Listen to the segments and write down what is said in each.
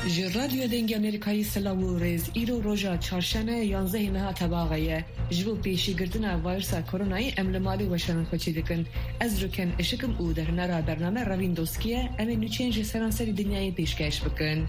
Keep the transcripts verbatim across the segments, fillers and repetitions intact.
رادیو دنگ امریکایی سلاو و ریز ایرو روژا چارشنه یانزده نه تباغیه جبو پیشی گردن وایرس کرونایی املمالی وشان خوشی دکن از رکن اشکم او در نرا برنامه روین دوستکیه امی نوچینج سرانسری دنیای پیشکش بکن.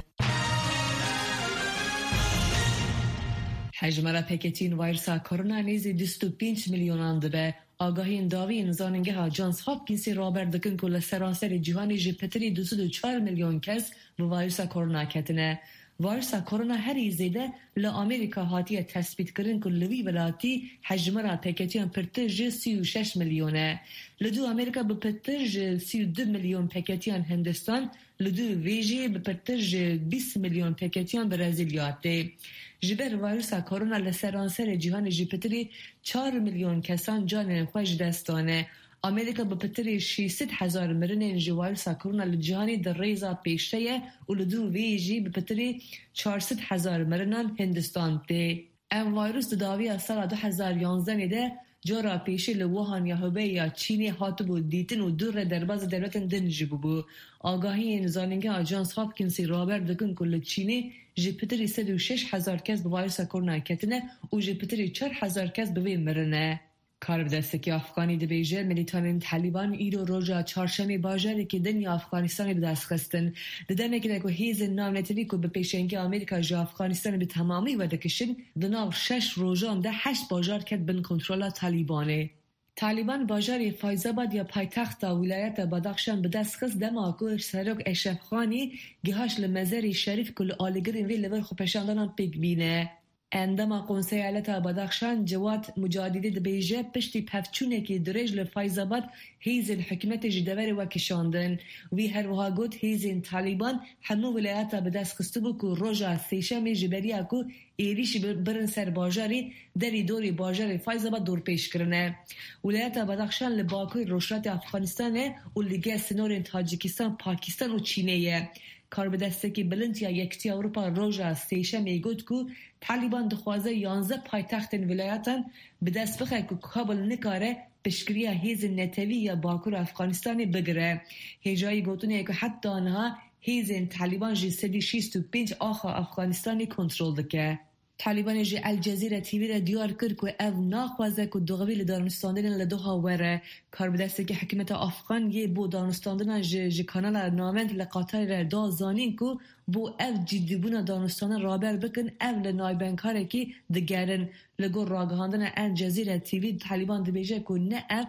حجم را پکتین وایرس کرونا نیزی دویست و پنج میلیون دبه. آگاهی انداوی انزاننگه ها جانس هاپکینسی رابر دکن که لسرانسر جهانی جپتری دویست و چهار میلیون کس به وایرس کرونا کتنه. وایرس کرونا هری زیده لآمریکا هاتیه تثبیت کرن که لوی ولاتی حجم را پکتیان پرترج سی و شش میلیونه. لدو امریکا به پرترج سی و دو میلیون پکتیان هندستان، لدو ویجی به پرترج بیست میلیون پکتیان برزیلیاته. جبر وایرس کرونا لسرانسر جهان جپتری چهار میلیون کسان جان خوش دستانه. امریکا به پتری ششصد هزار مرنین جوایرس کرونا لجهانی در ریزا پیشتیه و لدو ویجی به پتری چهارصد هزار مرنان هندستان ته. این ویروس داوی سال دو هزار و یازده ده جورا پیشی لوهان یا هوبه یا چینی هاتو بود دیتن و دور درباز دولت دنجی بو. آگاهی نزانینگه آجانس هاپکینسی رابر دکن کل چینی جپتری سد و شش هزار کس به ویروس کرونا کتنه و جپتری چهار هزار کس به وی مرنه. کارب دستکی افغانی ده بیجر ملیتانین طالبان ایرو روژا چارشمی باجری که دنیا افغانستانی به دست خستن. ددنه که دکو هیز نام نتوی که به پیشنگی آمریکا جا افغانستان به تمامی وده کشن دناو شش روژان ده هشت باجار کد بن کنترول طالبانه. طالبان باجاری فایزاباد یا پایتخت ولایت بدخشان به دست خست دماغو سرک اشرف خانی گهاش لمزاری شریف کل آلگرین وی لور خوپشاندانان پیک بینه. اندما قنصل ایالت بدخشان جواد مجاددی د بیجه پشتی پفچونه که درج لفایزاباد هیز الحکمت جدوری و کشاندن وی هر وها گوت هیزین طالبان همو ولایت به دست خسته بو که روژا سیشم جبری اکو ایریش برن سر باجاری دری دوری باجاری فایزاباد دور پیش کرنه. ولایت بدخشان لباکوی روشلات افغانستانه و لگه سنور تاجیکستان، پاکستان و چینه. کار به دستکی بلند یا یکتی اروپا روژا سیشه میگوید که طالبان دخوازه یانزده پایتخت ولایتان به دست بخواه که کابل نکاره پشکریه هیز نتوی یا باکور افغانستانی بگره. هیجایی گوتونه که حتی آنها هیز طالبان جی سدی شیست و پنج آخا افغانستانی کنترل دکه. طالبان جی الجزیره تیوی را دیار کرد که او ناخوازه که دوغوی لدانستاندن لدوها وره. کار به دسته که حکمت افغان یه بو دانستاندن جی, جی کانال نامند لقاطر را دا زانین که بو او جدیبون دانستان رابر بکن او لنایبنکاره که دگرن لگو راگهاندن الجزیره تیوی طالبان دبیجه که نه او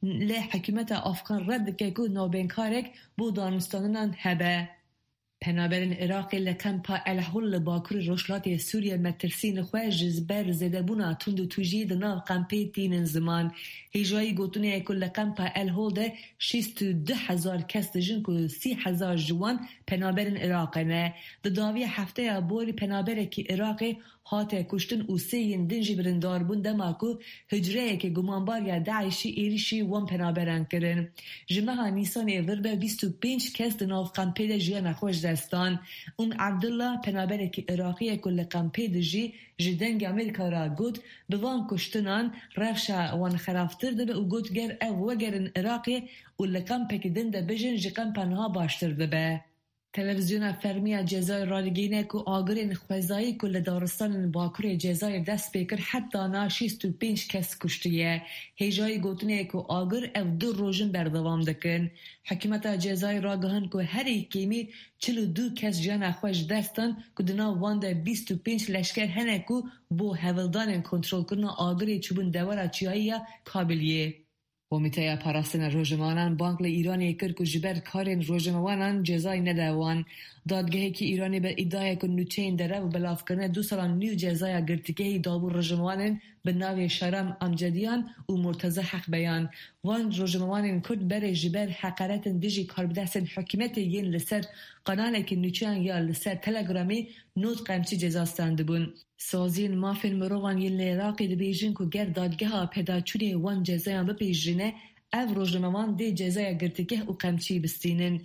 لحکمت افغان رد که که نایبنکارک بو دانستاندن هبه. پنابرین عراقی لکمپا الهول باکور روشلات سوریه مترسین خواه جزبر زده بونا تند توجید ناو قمپی تین زمان. هیجایی گوتونه اکل لکمپا الهول ده شیست و ده هزار کس دجن که سی هزار جوان پنابرین عراقی نه. ده داوی هفته بوری پنابره که عراقی هاته کشتن او سین دنجی برندار بون دما که هجره که گمانبار یا داعشی ایریشی وان پنابرن کرن. جمعه نیسان ایور بیست و پنج کس دناو قمپی ده جیان خوش دستان. ام عبدالله پنابره که عراقی کل قمپی ده جی جدنگ امریکا را گود به وان کشتنان رفشا وان خرافتر ده به او گود گر او وگرن عراقی و لقمپی که دنده بجن جی قمپنها باشتر ده به. تلویزیون فرمی جزایر رادگینه که آگرین خوزایی که لدارستان باکور جزایر دست بیکر حتی نا شیست و پنج کس کشتیه. هیجایی گوتونه که آگر او دو روژن بردوام دکن. حکمت جزایر را گهن که هر ایکیمی چلو دو کس جان خوش دستن که دنا وانده بیست و پنج لشکر هنه که بو هولدان کنترل کرنا آگری چوبون دوارا چیایی کابلیه. کمیته پاراستن روژمانان بانک ایرانی کرد که جبر کارین روژمانان جزای ندوان. دادگاهی که ایرانی به ادعای که نوچین داره و بلاف کنه دو سالان نیو جزای گرتگاهی دابور روژمانان به ناوی شرم امجدیان و مرتضی حق بیان. وان روژمانان کرد بر جبر حقارت دیجی کار بدستن حکمت یین لسر قناله که نوچین یا لسر تلگرامی نوت قمچی جزاستند بون. سازین مافین مروان یین عراقی دی بیجن که گر دادگاه پیداچوری وان جزایان بپیجرینه او روژمانان دی جزای گرتگاه و قمچی بستینن.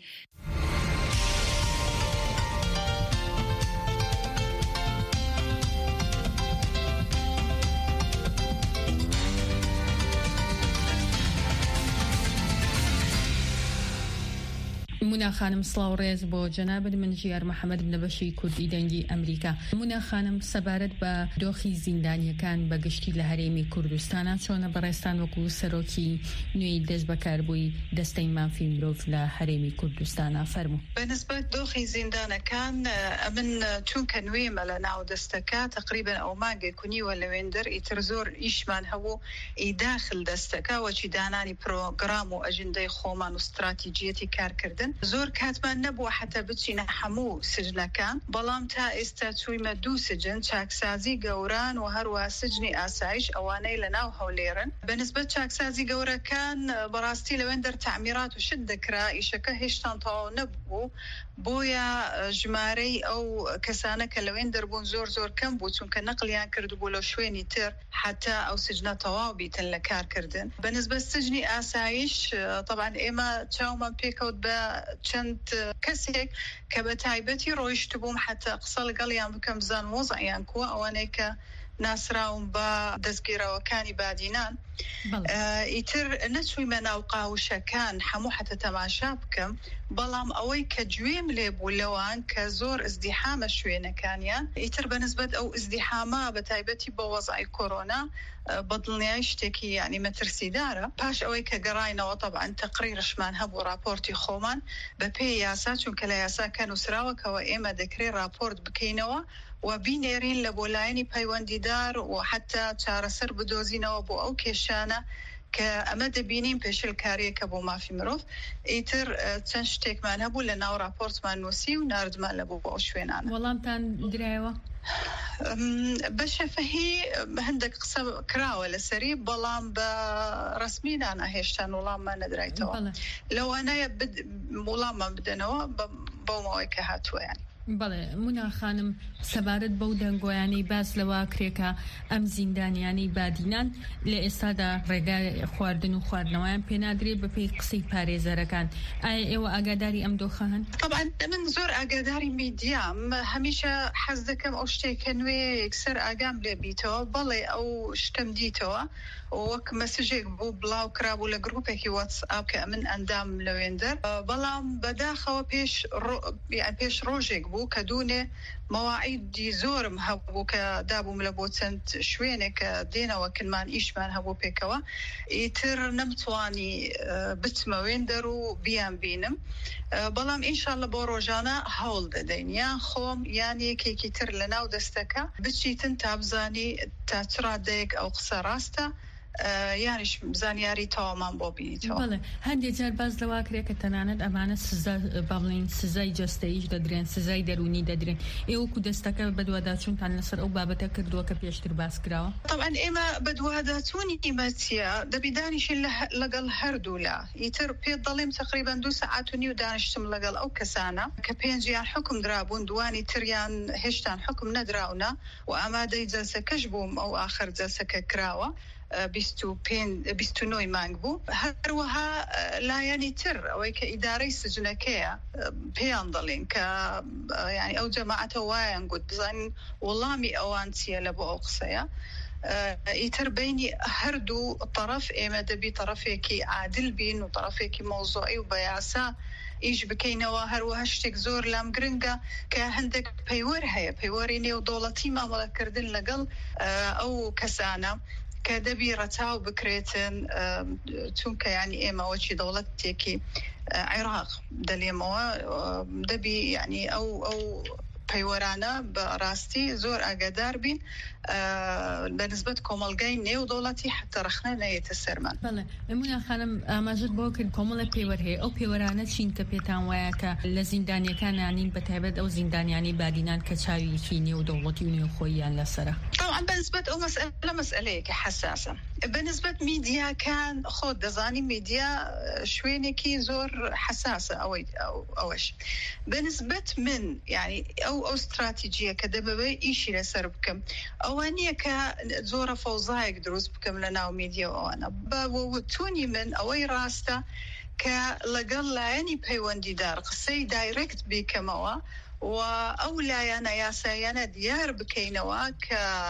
مونا خانم سڵاو ڕێز بۆ جەنابەت من ژیار محەممەد بنەبەشی کوردی دەنگی ئەمریکا. مونا خانم سەبارەت بە دۆخی زیندانیەکان بە گشتی لە هەرێمی کوردستانە چۆنە بەڕێستان وەکو سەرۆکی نوێی دەست بەکاربووی دەستەی مافی مرۆڤ لە هەرێمی کوردستانە فەرموو. بەنسبەت دۆخی زیندانەکان ئەمن چونکە نوێمە لە ناو دەستەکە تقریبا ئەو مانگێک و نیوە لەوێندەر ئیتر زۆر ئیشمان هەبوو ئیداخل دەستەکە وەچی دانانی پرۆگرام و ئەژندەی خۆمان و استراتیجیەتی کارکردن زۆر کاتمان نەبووە حتا بچینە هەموو سجنەکان، بەڵام تا ئێستا چوویمە دوو سجن چاکسازی گەوران و هەروە سجنی ئاسایش ئەوانەی لە ناو هەولێرن. بەنسبەت چاکسازی گەورەکان بەڕاستی لەوێندەر تعمیرات و شت دەکرا ئیشەکە هێشتان تەواو نەبوو، بۆیە ژمارەی ئەو کەسانە کە لەوێن دەربوون زۆر زۆر کەم بوو چونکە نەقلیان کردبوو لە شوێنی تر حتا ئەو سجنە تەواو بیتن لە کارکردن. بەنسبەت سجنی ئاسایش طبعا ئێمە چاومان پێکەوت بە چەند کەسێک کە بە تایبەتی ڕۆیشت بووم حتا قسە لەگەڵیان بکەم بزان وەزعیان کووە ئەوانەی کە ناسراون بە دەستگیرەوەکانی بادینان. ئیتر نەچوویمە ناو قاوشەکان هەموو حتا تەماشا بکەم، بەڵام ئەوەی کە گوێم لێ بوو لەوان کە زۆر ئزدیحامە شوێنەکانیان ئیتر بەنسبەت ئەو ئزدیحامە بە تایبەتی بە وەزعی کۆرۆنا بەدڵنیای شتێکی یعنی مەترسیدارە. پاش ئەوەی کە گەڕاینەوە طبعا تەقریرشمان هەبوو راپۆرتی خۆمان بە پێی یاسا چونکە لە یاساکە نووسراوەکەوە ئێمە دەکرێت راپۆرت بکەینەوە و بینێرین لە بۆلایەنی پەیوەندیدار و حتا چارەسەر بدۆزینەوە بۆ ئەو کێشانە کە ئەمە دەبینیم پێشلکاریەکە بۆ مافی مرۆڤ. ئیتر چەند شتێکمان هەبوو لە ناو راپۆرتمان نووسی و ناردمان لەبوو بۆ ئەو شوێنانە. وەڵامتان درایەوە؟ بە شەفەهی هەندێک قسە کراوە لەسەری، بەڵام بە ڕسمینانە هێشتان وەڵاممان نەدرایتەوە. لەوانەیە وەڵاممان بدەنەوە بەومەوەی کە هاتووە. بەڵێ مونا خانم سەبارەت بەو دەنگۆیانەی باس لەوە کرێکە ئەم زیندانیانی بادینان لە ئێستادا ڕێگای خواردن و خواردنەوەیان پێنادرێت بە پێی قسەی پارێزەرەکان. ئایا ئێوە ئاگاداری ئەم دۆخە هەن؟ طبعا من زۆر ئاگاداری میدیام، هەمیشە حەز دەکەم ئەو شتێکە نوێ یەکسەر ئاگام لێ بیتەوە. بەڵێ ئەو شتم دیتەوە وەک مەسیجێک بوو بڵاو کرابوو لە گروپێکی واتسئاپ کە من ئەندام لەوێندەر، بەڵام بەداخەوە پێش پێش ڕۆژێک بوو کە دوونێ مەواعیدی زۆرم هەبوو کە دابووم لە بۆ چەند شوێنێک کە دێنەوە کنمان ئیشمان هەبوو پێکەوە. ئیتر نەمتوانی بچمەوێندەر و بیان بینم، بەڵام ئینشاءالله بۆ ڕۆژانە هەوڵ دەدەین یان خۆم یان یەکێکی تر لە ناو دەستەکە بچیتن تا بزانی تا چ ڕادەیەک ئەو قسە ڕاستە یانیش زانیاری تەوامان بۆ بینیتەوە. بەڵێ هەندێک جار باز لەوا کرێ کە تەنانەت ئەمانە سزا بڵین سزای جەستەیش دەدرێن، سزای دەرونی دەدرێن. ئێوەکو دەستەکە بەدواداچوونتان لەسەر ئەو بابەتە کردووە کە پێشتر باس کراوە؟ طبعا ئێمە بەدواداچوونی ئیمەتیە دەبیدانیشین لەگەڵ هەردوولا. ئیتر پێ دەڵێم تقریبا دوو سەعات و نیو دانیشتم لەگەڵ ئەو کەسانە کە پێنجیان حکم درابوون، دوانی تریان هێشتان حکم نەدراونە و ئامادەی جەلسەکەش بووم ئەو ئاخر جەلسەکە کراوە بیست و نۆی مانگ بوو. هەروەها لایەنی تر ئەوەی کە ئیدارەی سجنەکەیە پێیان دەڵێن کە یعنی ئەو جەماعەتە وایان گوت بزانین وەڵامی ئەوان چییە لە بۆ ئەو قسەیە. ئیتر بینی هەردوو طرف ئێمە دەبی طرفێکی عادل بین و طرفێکی مەوزوعی و بەیاسا ئیش بکەینەوە. هەروەها شتێک زۆر لام گرنگە کە هەندێک پەیوەر هەیە، پەیوەری نێودەوڵەتی مامەڵەکردن لەگەڵ ئەو کەسانە کە دەبی ڕەچاو بکرێتن، چونکە ینی ئێمەوەچی دەوڵەتێکی عێراق دەلێمەوە دەبی ینی ئەو ئەو پەیوەرانە بە ڕاستی زۆر ئاگادار بین بەنسبەت کۆمەڵگەی نێودەوڵەتی حتى ڕخنە نەیەتە سەرمان. بەڵێ مونا خانم ئاماژت بۆ کرد کۆمەڵە پەیوەر هەیە. ئەو پەیوەرانە چین کە پێتان وایە کە لە زیندانیەکانیانین بەتایبەت ئەو زیندانیانی بادینان کە چاویکی نێودەوڵەتی و نێوخۆییان لەسەرە؟ طبعا بەنسبەت ئەو مەسئلە مەسئلەیەکی حساسە. بەنسبەت میدیاکان خۆت دەزانی میدیا شوێنێکی زۆر حساسە ئەوەی ئەوەش. بەنسبەت من یعنی ئەو ئەو استراتیجیە کە دەبەوێ ئیشی لەسەر بکەم ئەوە نییە کە زۆرە فەوزایەک دروست بکەم لە ناو میدیا ئەوانە. بەوەتونی من ئەوەی ڕاستە کە لەگەڵ لایەنی پەیوەندیدار قسەی دایرکت بیکەمەوە و ئەو لایەنە یاساییانە دیار بکەینەوە کە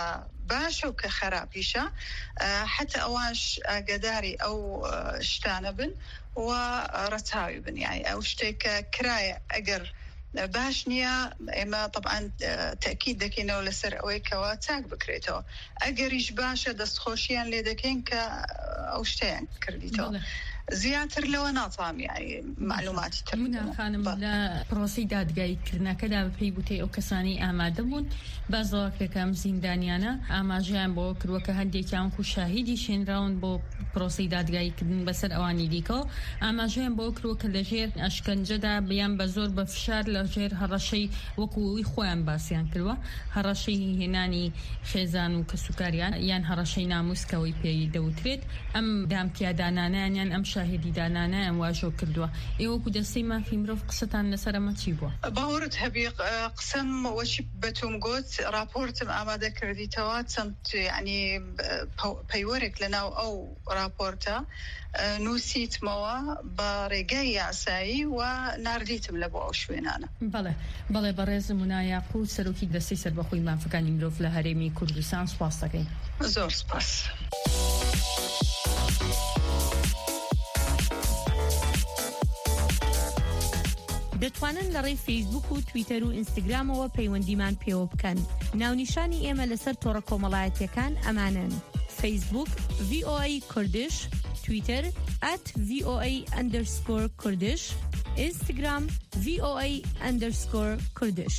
باش و كخرابيشة حتى أواش قداري أو شتانا بن ورتاوي بن يعني أو شتيك كراية أجر باشنيا إما طبعا تأكيد دكينو لسر أويك واتاك بكريتو أجريش باشا دستخوشيان لدكين ك أو شتين كرديتو زیاتر لەوە ناتوانم يعني معلوماتی تر منە خانم لە پرۆسی دادگایکردنەکەدا پێی بوتێ ئەو کەسانی ئامادە بوون بازەواکرەکەم زیندانیانە ئاماژیان بۆ کردووە کە هەندێکیان و شاهیدی شێنراون بۆ پرۆسی دادگایکردن بەسەر ئەوانی دیکەوە ئاماژیان بۆ کردووە کە لەژێر ئەشکەنجەدا بیان بە زۆر بە فشار لەژێر هەڕەشەی وەکوی خۆیان باسییان کردووە هەڕەشەی هێنانی خێزان و کەسوکاریان یان هەڕەشەی ناموسکەوەی پێی دەوترێت ئەم دامتیادانانیان ئەم شاهدی دانانە ئەم واژۆ کردووە ئێوەکو دەستەی مافی مرۆڤ قسەتان لەسەرەمە چی بووە؟ باوەڕت هەبی قسەم وەچی بەتۆم گوت راپۆرتم ئامادە کردیتەوە چەند یعنی پەیوەرێک لەناو ئەو راپۆرتە نووسیتمەوە بە ڕێگای یاسایی و ناردیتم لە بۆ ئەو شوێنانە. بەڵێ بەڵێ بەڕێز مونا یاقووت سەرۆکی دەستەی سەربەخۆی مافەکانی مرۆڤ لە هەرێمی کوردستان سوپاس دەکەین. زۆر سوپاس. دەتوانن لە ڕێی فەیسبوک و تویتەر و ئینستاگرامەوە پەیوەندیمان پێوە بکەن. ناونیشانی ئێمە لەسەر تۆڕە کۆمەڵایەتیەکان ئەمانن: فەیسبوک ڤی ئۆ ئەی کوردش، تویتەر ئەت ڤی ئۆ ئەی ئەندەرسکۆر کوردش، ئینستاگرام ڤی ئۆ ئەی ئەندەرسکۆر کوردش.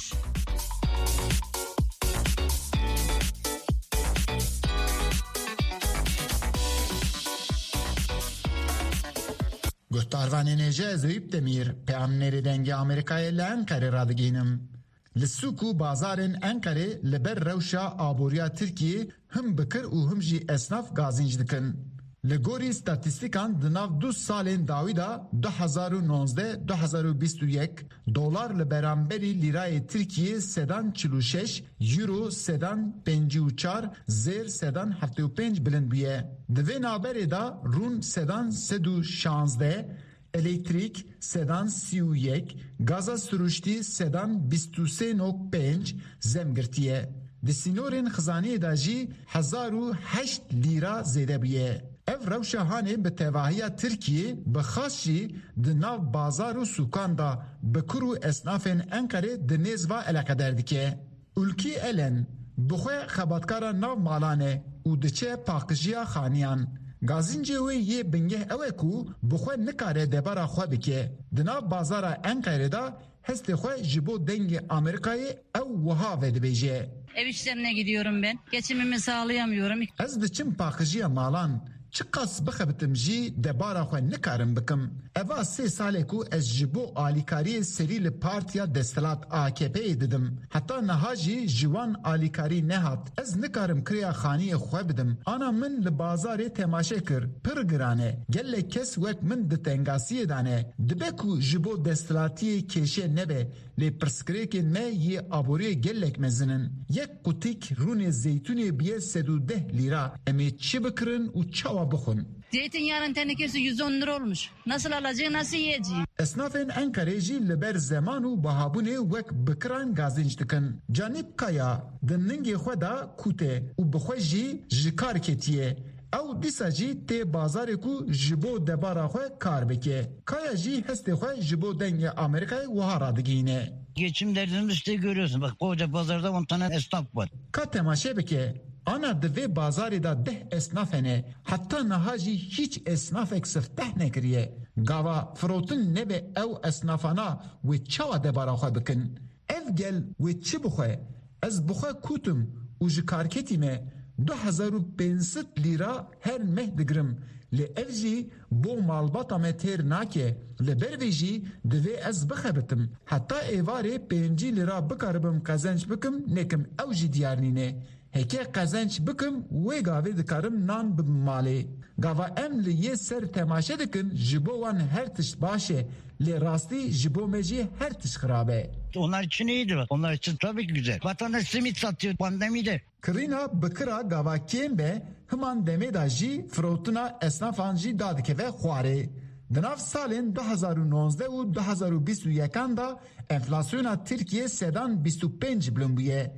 Guhtarvanê nêje Zeyib Demîr peyamnêrê dengê Amerîkayê li Enqerê radigînim. Li sûk û bazarên Enqerê li ber rewşa aboriya Tirkiyê him bikir û him jî esnaf gazînc dikin. Li gorî statîstîkan di nav du salên dawî da du hezar û nonzdeh du hezar û bîst û yek dolar li beramberî lîrayê Tirkiyê sedan çil û şeş, euro sedan pêncî û çar, zêr sedan heftê û pênc bilind bûye. Di vê naberê da rûn sedan sed û şanzdeh, elektrik sedan sî û yek, gaza siruştî sedan bîst û sê nok pênc zem girtiye. Di sînorên xizaniyê da jî hezar û heşt lîra zêde bûye. Ev rewşa hanê bi tevahiya Tirkiyê bi xas jî di nav bazar û sûkan da bikir û esnafên Enqerê di nêz va eleqeder dike. Ulkî Elen bi xwe xebatkara nav malan e û diçe paqijiya xaniyan. Gazîncê wê yê bingeh ew e ku bi xwe nikare debara xwe bike. Di nav bazara Enqerê da hestê xwe ji bo dengê Amerîkayê ew wiha vedibêje. Ev işlerine gidiyorum ben. Geçimimi sağlayamıyorum. Ez diçim paqijiya malan. Çiqas bixebitim jî debara xwe nikarim bikim. Eva sê salê ku ez ji bo alîkariyê serî li Partiya Destelat A K P'yê didim. Heta niha jî ji wan alîkarî nehat. Ez nikarim kriya xaniyê xwe bidim. Ana min li bazarê temaşe kir. Pir giran e. Gelek kes wek min di tengasiyê dane. Dibe ku ji bo destelatiyê kêşe nebe. Lê pirsgirêkên me yê aboriyê gelek mezinin. Yek qutik rûnê zeytûnê biye sed û deh lîra. Em ê çi bikirin û çawa bixwin. Zeytinyağının tenekesi yüz on lira olmuş. Nasıl alacağım, nasıl yiyeceğim? Esnafên Enqerê jî li ber zeman û bihabûnê wek bikiran gazînc dikin. Canîb Kaya di ningê xwe da kûte û bi xwe jî ji kar ketiye. Ew dîsa jî tê bazarê ku ji bo debara xwe kar bike. Kaya jî hestê xwe ji bo dengê Amerîkayê wiha radigîne. Geçim derdini işte görüyorsun. Bak koca pazarda on tane esnaf var. Ka temaşe bike. Ana di vê bazarê da deh esnaf hene. Heta niha jî hiç esnafek sifteh nekiriye. Gava firotin nebe ew esnafana wê çawa debara xwe bikin. Ev gel wê çi bixwe? Ez bixwe kûtim û ji karketî me du hezar û pênzet lîra her meh digirim. Li ev jî bo malbata me têr nake. Li ber vê jî divê ez bixebitim. Heta êvarê pêncî lîra bikaribim qezenc bikim nekim ew jî diyar nîne. Heke qezenc bikim wê gavê dikarim nan bibim malê. Gava em li yê ser temaşe dikin ji bo wan her tişt baş e. Lê rastî ji bo me jî her tişt xirab e. Onlar için iyidir bak. Onlar için tabii ki güzel. Vatandaş simit satıyor pandemide. Kirîna bikira gava kêm be himan demê da jî firotina esnafan jî dadikeve xwarê. Di nav salên du hezar û nonzdeh û du hezar û bîst û yekan da enflasyona Tirkiye sedan bîst û pênc bilind bûye.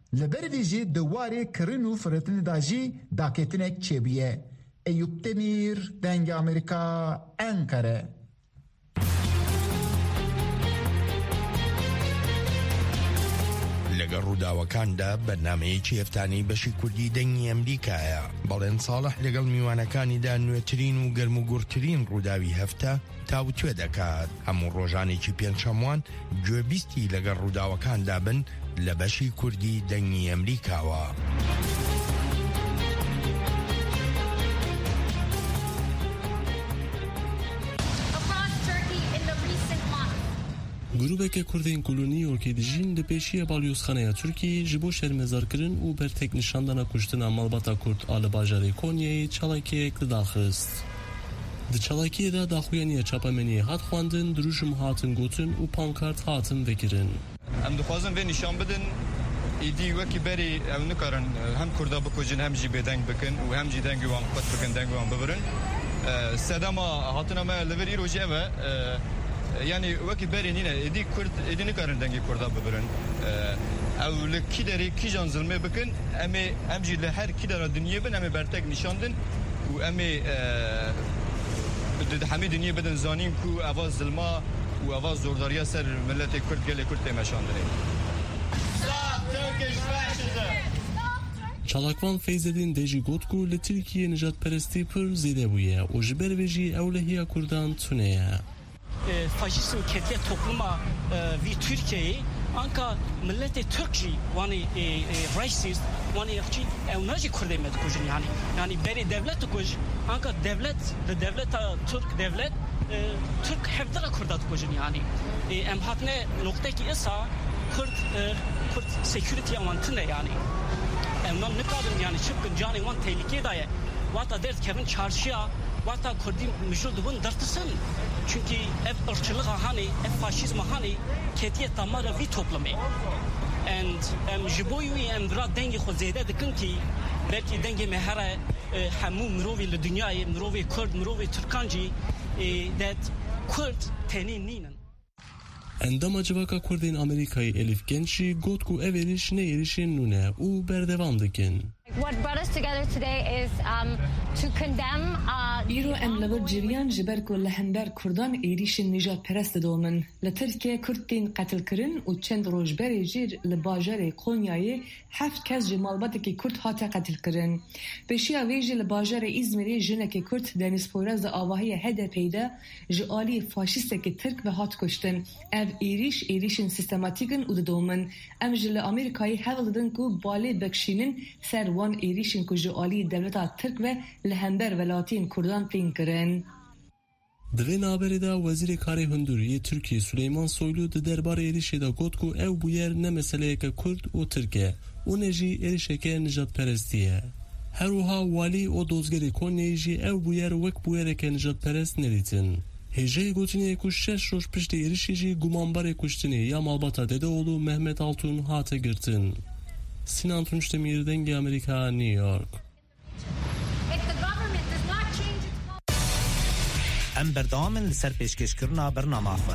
لبر ویجی دواره کرن و فرتن داجی داکتنک چیبیه. ایوب دمیر دنگ امریکا انکره. لەگەڵ ڕووداوەکاندا بەرنامەیەکی هەفتانەی بەشی کوردی دەنگی ئەمریکایە. بەڵێن ساڵح لەگەڵ میوانەکانیدا نوێترین و گەرم و گورترین ڕووداوی هەفتە تاوتوێ دەکات. هەموو ڕۆژانێکی پێنجشەموان گوێبیستی لەگەڵ ڕووداوەکاندا بن لە بەشی کوردی دەنگی ئەمریکاوە. گروبێکی کوردین کولونیۆکی دژین لە پێشیە باڵیۆزخانەیە تورکی ji bo şermezarkirin û bertek nîşandana kuştina malbata Kurd a li bajarê Konyayê çalakiyek lidaxist. Di çalakiyê de daxuyaniya çapemeniyê hat xwandin, dirûjim hatin gotin û pankart hatin vekirin. Em dixwazin vê nîşan bidin êdî wekî berê ew nikarin hem Kurda bikujin hem jî bêdeng bikin û hem jî dengê wan qet bikin dengê wan bibirin. Sedema hatina me li vir îrojê ev e yani wekî berê nîne êdî Kurd êdî nikarin dengê Kurda bibirin. Ew li kî derê kîjan zilmê bikin em ê em jî li her kî dera dinyê bin em ê bertek nîşandin û em ê hemê dinyê bidin zanîn ku eva zilma û eva zordariya ser milletê Kurd gelê Kurd tê meşandinê. Çalakvan Feyzedin dejî got ku li Tirkiye nijadperestî pir zêde bûye û ji ber vê jî ew lehiya Kurdan tune ye. Faşizm ketiye topluma vi Türkiye'yi anka milleti Türk jî wanî racist wanî yekçî ew najî Kurdê me dikujin yani yani berê devlet dikuj anka devlet di devleta Türk devlet Türk hevdira Kurda dikujin yani em hatine noktekî êsa Kurd Kurd security wan tune yani em nam nikabin yani çıbkin canê wan tehlikê daye wata dert kevin çarşıya wata Kurdî mijûl dibin dertisin çünkü ev ırkçılık hani ev faşizm hani ketiye tamara vi toplamı and em jiboyu em ra dengi xo zede dikin ki belki dengi mehara hamu mirovi li dünyayê mirovi Kurd mirovi Türkancî that Kurd tenî nînin. Endama civaka Kurdên Amerîkayê Elif Gençî got ku ev êriş ne êrişên nû ne û berdewam dikin. What brought us together today is um, to condemn uh, îro em li vir ciriyan ji ber ku li hember Kurdan êrişên nîjadperest didomin. Li Tirkiye Kurd tên qetilkirin û çend rojberê jî li bajarê Konyayê heft kes ji malbatekî Kurd hate qetilkirin. Pêşiya wê jî li bajarê İzmirê jinekê Kurd Deniz Poyraz di avahiya H D P'yê de ji aliyê faşîstekî Tirk ve hat kuştin. Ev êriş êrişên sistematik in û didomin. Em ji li Amerîkayê hewl didin ku balê bexşînin ser wan êrişên ku ji aliyê devleta Tirk ve li hember welatiyên Kurdan tên kirin. Di vê naberê de Wezîrê Karê Hundiriyê Tirkiye Süleyman Soylu di derbarê êrişê de got ku ew bûyer ne meseleyeke Kurd û Tirk e û ne jî êrişeke nijadperestî ye. Her wiha walî o dozgerê Konyayê jî ew bûyer wek bûyereke nijadperest nedîtin. Hêjeyê gotinê ku şeş roj piştî êrişê jî gumanbarê kuştinê ya malbata Dedeoğlu Mehmet Altun hate girtin. Sinan Tunç Demir Dengê Amerika New York. Em berdamin li ser pêşkêşkirina bername xwe.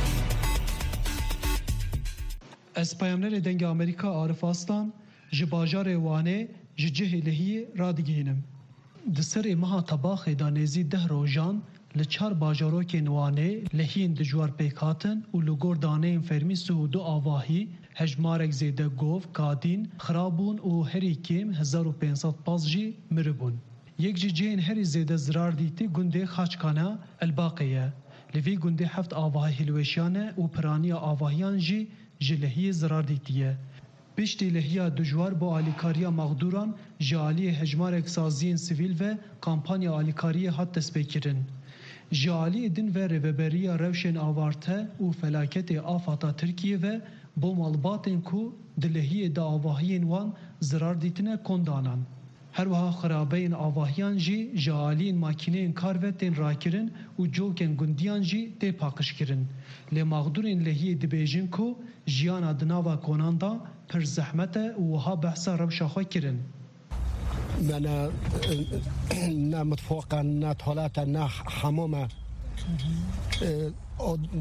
Ez peyamnerê Dengê Amerika Arif Aslan ji bajarê Wanê ji cihê lehiyê radigihînim. Di serê meha tebaxê da nêzî deh rojan li çar bajarokên Wanê lehiyên dijwar pêk hatin û li gor daneyên fermîsû û du avahî hejmarek zêde gov, kadîn, xirabûn û herî kêm hezar û pênc sed pas jî miribûn. Yek ji cihên herî zêde zirar dîtî gundê Xaçkana Elbaqê ye. Li vî gundê heft avahî hilweşiyan e û piraniya avahiyan jî ji lehiyê zirar dîtî ye. Piştî lehiya dijwar bo alîkariya maxdûran ji aliyê hejmarek saziyên sivîl ve kampanya alîkariyê hat destpêkirin. Ji aliyê din ve rêveberiya rewşên avarte û felaketê afata Tirkiye ve bo malbatên ku di lehiyê de avahiyên wan zirar dîtine kondanan. Her wiha xirabeyên avahiyan jî ji aliyên makîneyên kar ve tên rakirin û cokên gundiyan jî tê paqijkirin. Lê maxdûrên lehiyê dibêjin ku jiyana di nava konan da pir zehmet e û wiha behsa rewşa xwe kirin. نه نه متفوقا نه حالات نه حمامه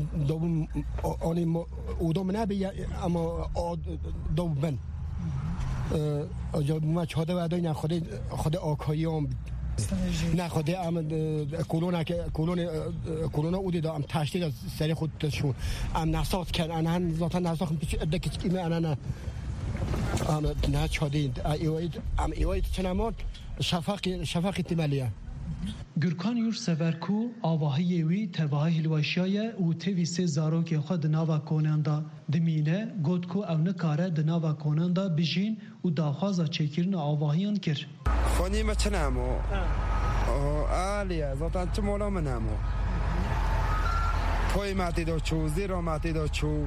دوم آنی او دوم نبی اما دوم بن ما چاده و دای خود خود آکاییام نه خود ام کرونا که کرونا کرونا اودی دا ام تشدید سری خود شون ام نساخت کن آنها ذاتا نساخت دکت ایمه آنها نه ام نه چادید ایوید ام ایوید چنامات شفاق شفاق احتمالیه گرکان یور سفرکو آواهی وی تباهی هلوشیای و تیوی سه زاروک خود ناوا کنندا دمینه گوت کو او نکاره دناوا کنندا بجین و داخوازا چکرن آواهیان کر خونی ما چنامو آلیه زاتان چه مولا منامو پای ماتی دو چو زیرا ماتی دو چو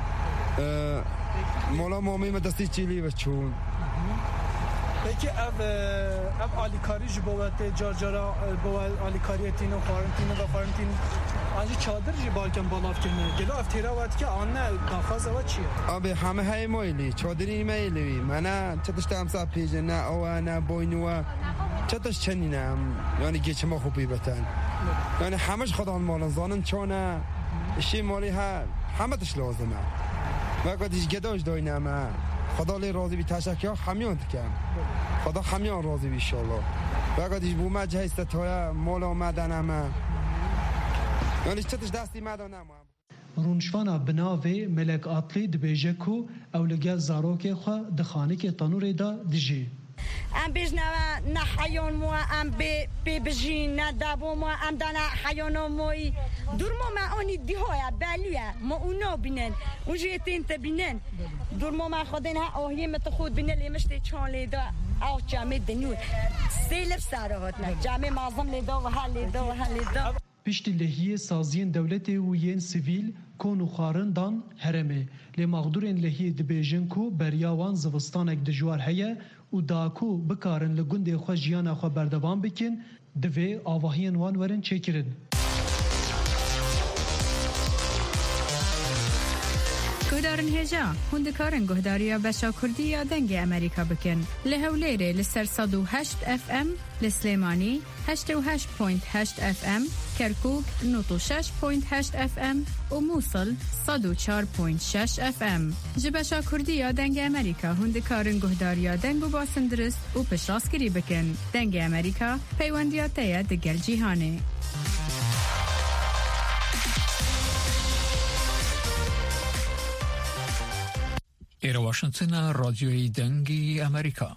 مولا مومی ما دستی چیلی بچون پeki ev ev alikari ji bo te carcara bo alikariyetin و quarantine و quarantine anji çadır ji balkan balav kene gelo ev teravat ki anne dafaza va çiye abi hame hay moyli çadiri meyli mana çatış tamsa pejena o ana boynua çatış çeninam yani geçme خوبی بتن yani همش خدان مالن زانن چونه شی مالی ها همه تش لازمه وقتی دیگه گداش دوینامه خدا لی راضی بی تشکر همیان تکم خدا همیان راضی بی انشالله وقتی بو مجه استتای مال آمدنمه یعنی چتش دستی مدانم رونشوانا بناوی ملک آتلی دبیجه کو اولگل زاروک خوا دخانه که تنور دا دیجی ام بجنوا نه حیوان مو ام به بجین نه دابو مو ام دانا حیوان موی دور مو ما اونی دیهایا بلیه ما اونا بینن اونجا تین تبینن دور مو ما خودن ها اوهی مت خود بینن لیمشت چان لیدا او جامع دنیو سیلف ساره هاتنا جامع معظم لیدا و ها لیدا و ها لیدا پشت لهیه سازین دولت و ین سیویل کونو خارندان هرمه لی مغدورن لهیه دبیجن کو بریاوان زوستانک دجوار هیه و داکو بکارن لگنده خواه جیانا خواه بردوان بکن دوی آواهین وان ورن چکرن گهدارن هجا هندکارن گهداریا بشا کردی یا دنگ امریکا بکن لهولیره لسر صد و هشت اف ام لسلیمانی هشت و هشت پوینت هشت اف ام کرکوک نوت و شش پوینت هشت اف ام و موصل صد و چار پوینت شش اف ام جبشا کردی یا دنگ امریکا هندکارن گهداریا دنگ و باسن درست و پشراسکری بکن دنگ امریکا پیوندیات تیا دگل جیهانه ایرا واشنطن رادیوی دنگی امریکا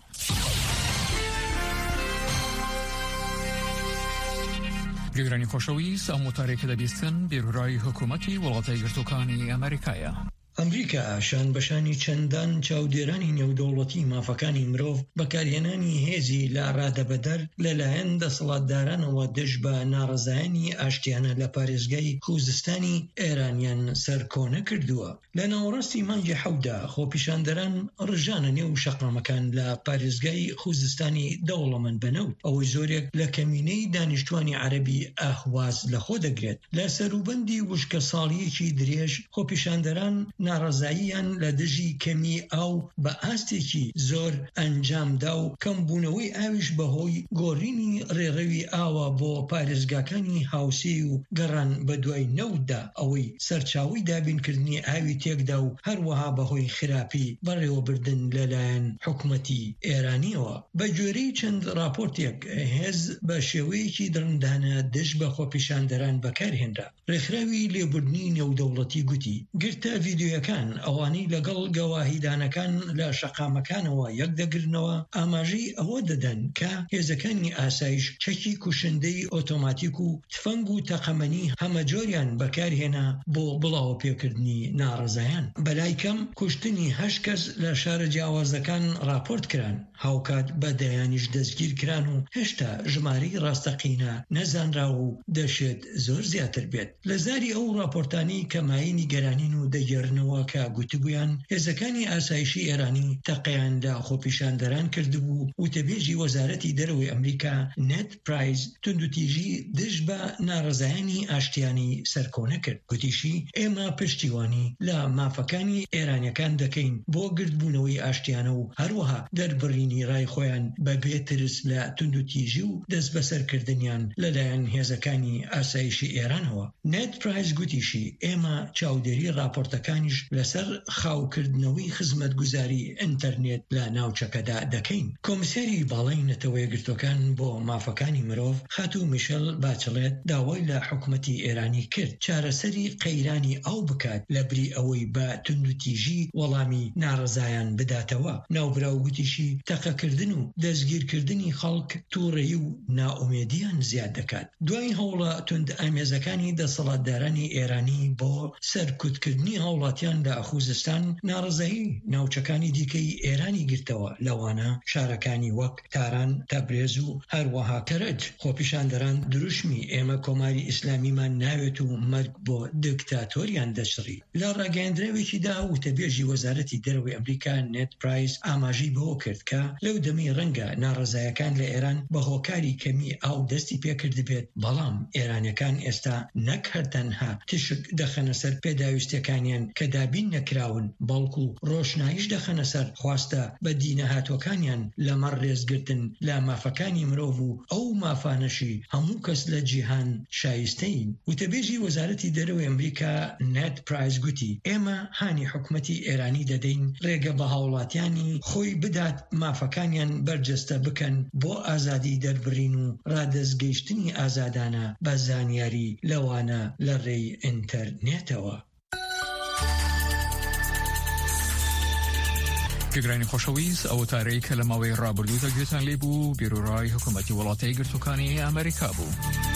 گیرانی خوشویس اموتاری که دبیستن بیرورای حکومتی ولغتای گرتوکانی امریکایا ئەمریکا شان بەشانی چەندان چاودێرانی نێودەوڵەتی مافەکانی مرۆڤ بەکارهێنانی هێزی لە ڕادەبەدەر لەلایەن دەسەڵاتدارانەوە دەست بە ناڕەزایانی ئاشتیانە لە پارێزگای خوزستانی ئێرانیان سەرکۆنە کردووە. لە ناوەڕاستی مانگی حەودا خۆپیشاندەران ڕژانە نێو شەقامەکان لە پارێزگای خوزستانی دەوڵەمەند بەنەوت ئەوەی زۆرێک لە کەمینەی دانیشتوانی عەرەبی ئاهواز لەخۆ دەگرێت. لە سەروبەندی وشکە ساڵیەکی درێژ خۆپیشاندەران ناڕەزاییان لە دژی کەمی ئاو بە ئاستێکی زۆر ئەنجامدا و کەمبوونەوەی ئاویش بەهۆی گۆڕینی ڕێڕەوی ئاوە بۆ پارێزگاکانی هاوسێ و گەڕان بە دوای نەوتدا ئەوەی سەرچاوی دابینکردنی ئاوی تێکدا و هەروەها بەهۆی خراپی بەڕێوەبردن لەلایەن حکوومەتی ئێرانیەوە. بە گوێرەی چەند راپۆرتێک هێز بە شێوەیەکی دڕندانە دژ بە خۆپیشاندەران بەکارهێنرا. ڕێکخراوی لێبوردنی نێودەوڵەتی گوتی گرتە ڤیدیۆیەکان ئەوانەی لەگەڵ گەواهیدانەکان لە شەقامەکانەوە یەک دەگرنەوە ئاماژەی ئەوە دەدەن کە هێزەکانی ئاسایش چەکی کوشندەی ئۆتۆماتیک و تفەنگ و تەقەمەنی هەمەجۆریان بەکارهێنا بۆ بڵاو پێکردنی ناڕەزایان. بەلای کەم کوشتنی هەشت کەس لە شارە جیاوازەکان راپۆرت کران، هاوکات بە دەیانیش دەستگیر کران و هێشتا ژمارەی ڕاستەقینە نەزانرا و دەشێت زۆر زیاتر بێت. لە زاری ئەو راپۆرتانی کەمایی نیگەرانین و دەگەڕنەوە کە گوتبوویان هێزەکانی ئاسایشی ئێرانی تەقەیان لە خۆپیشاندەران کردبوو و تەبێژی وەزارەتی دەرەوەی ئەمریکا نێت پرایز توندوتیژی دژ بە ناڕەزایانی ئاشتیانی سەرکۆنە کرد. گوتیشی ئێمە پشتیوانی لە مافەکانی ئێرانیەکان دەکەین بۆ گردبوونەوەی ئاشتیانە و هەروەها دەربڕینی ڕای خۆیان بە بێترس لە توندوتیژی و دەست بەسەرکردنیان لەلایەن هێزەکانی ئاسایشی ئێرانەوە. نێت پرایز گوتیشی ئێمە چاودێری راپۆرتەکانیش ئێمەش لەسەر خاوکردنەوەی خزمەتگوزاری ئینتەرنێت لە ناوچەکەدا دەکەین. کۆمسیاری باڵای نەتەوە یەکگرتوەکان بۆ مافەکانی مرۆڤ خاتو میشێل باچڵێت داوای لە حکوومەتی ئێرانی کرد چارەسەری قەیرانی ئەو بکات لە بری ئەوەی بە توندوتیژی وەڵامی ناڕزایان بداتەوە. ناوبراو گوتیشی تەقەکردن و دەستگیرکردنی خەڵک تووڕێی و نائومێدیان زیاد دەکات. دوای هەوڵە تند ئامێزەکانی دەسەڵاتدارانی ئێرانی بۆ سەرکوتکردنی هاوڵاتیان لە خوزستان ناڕزایی ناوچەکانی دیکەی ئێرانی گرتەوە، لەوانە شارەکانی وەک تاران، تەبرێز و هەروەها کەرەج. خۆپیشاندەران دروشمی ئێمە کۆماری ئیسلامیمان ناوێت و مەرگ بۆ دیکتاتۆریان دەشڕی. لە ڕاگەیاندراوێکیدا وتەبێژی وەزارەتی دەرەوەی ئەمریکا نێت پرایس ئاماژەی بەوە کرد کە لەو دەمەی ڕەنگە ناڕزایەکان لە ئێران بە هۆکاری کەمی ئاو دەستی پێکرد بێت، بەڵام ئێرانیەکان ئێستا نەک هەرتەنها تشک دەخەنە سەر پێداویستەکانیان کە دابین نەکراون، بەڵکو ڕۆشنایش دەخەنە سەر خواستە بە دینە هاتوەکانیان لەمەڕ ڕێزگرتن لە مافەکانی مرۆڤ و ئەو مافانەشی هەموو کەس لە جیهان شایستەین. وتەبێژی وەزارەتی دەرەوەی ئەمریکا نێت پرایس گوتی ئێمە هانی حکوومەتی ئێرانی دەدەین ڕێگە بە هاوڵاتیانی خۆی بدات مافەکانیان بەرجەستە بکەن بۆ ئازادی دەربڕین و ڕادەستگەیشتنی ئازادانە بە زانیاری لەوانە لە ڕێی ئینتەرنێتەوە. گرانی خۆشەویست ئەو تارەی کە لە ماوەی ڕابردوودا گوێتان لێ بوو بیرۆڕای حکوومەتی وڵاتە یەکگرتووەکانی ئەمریکا بوو.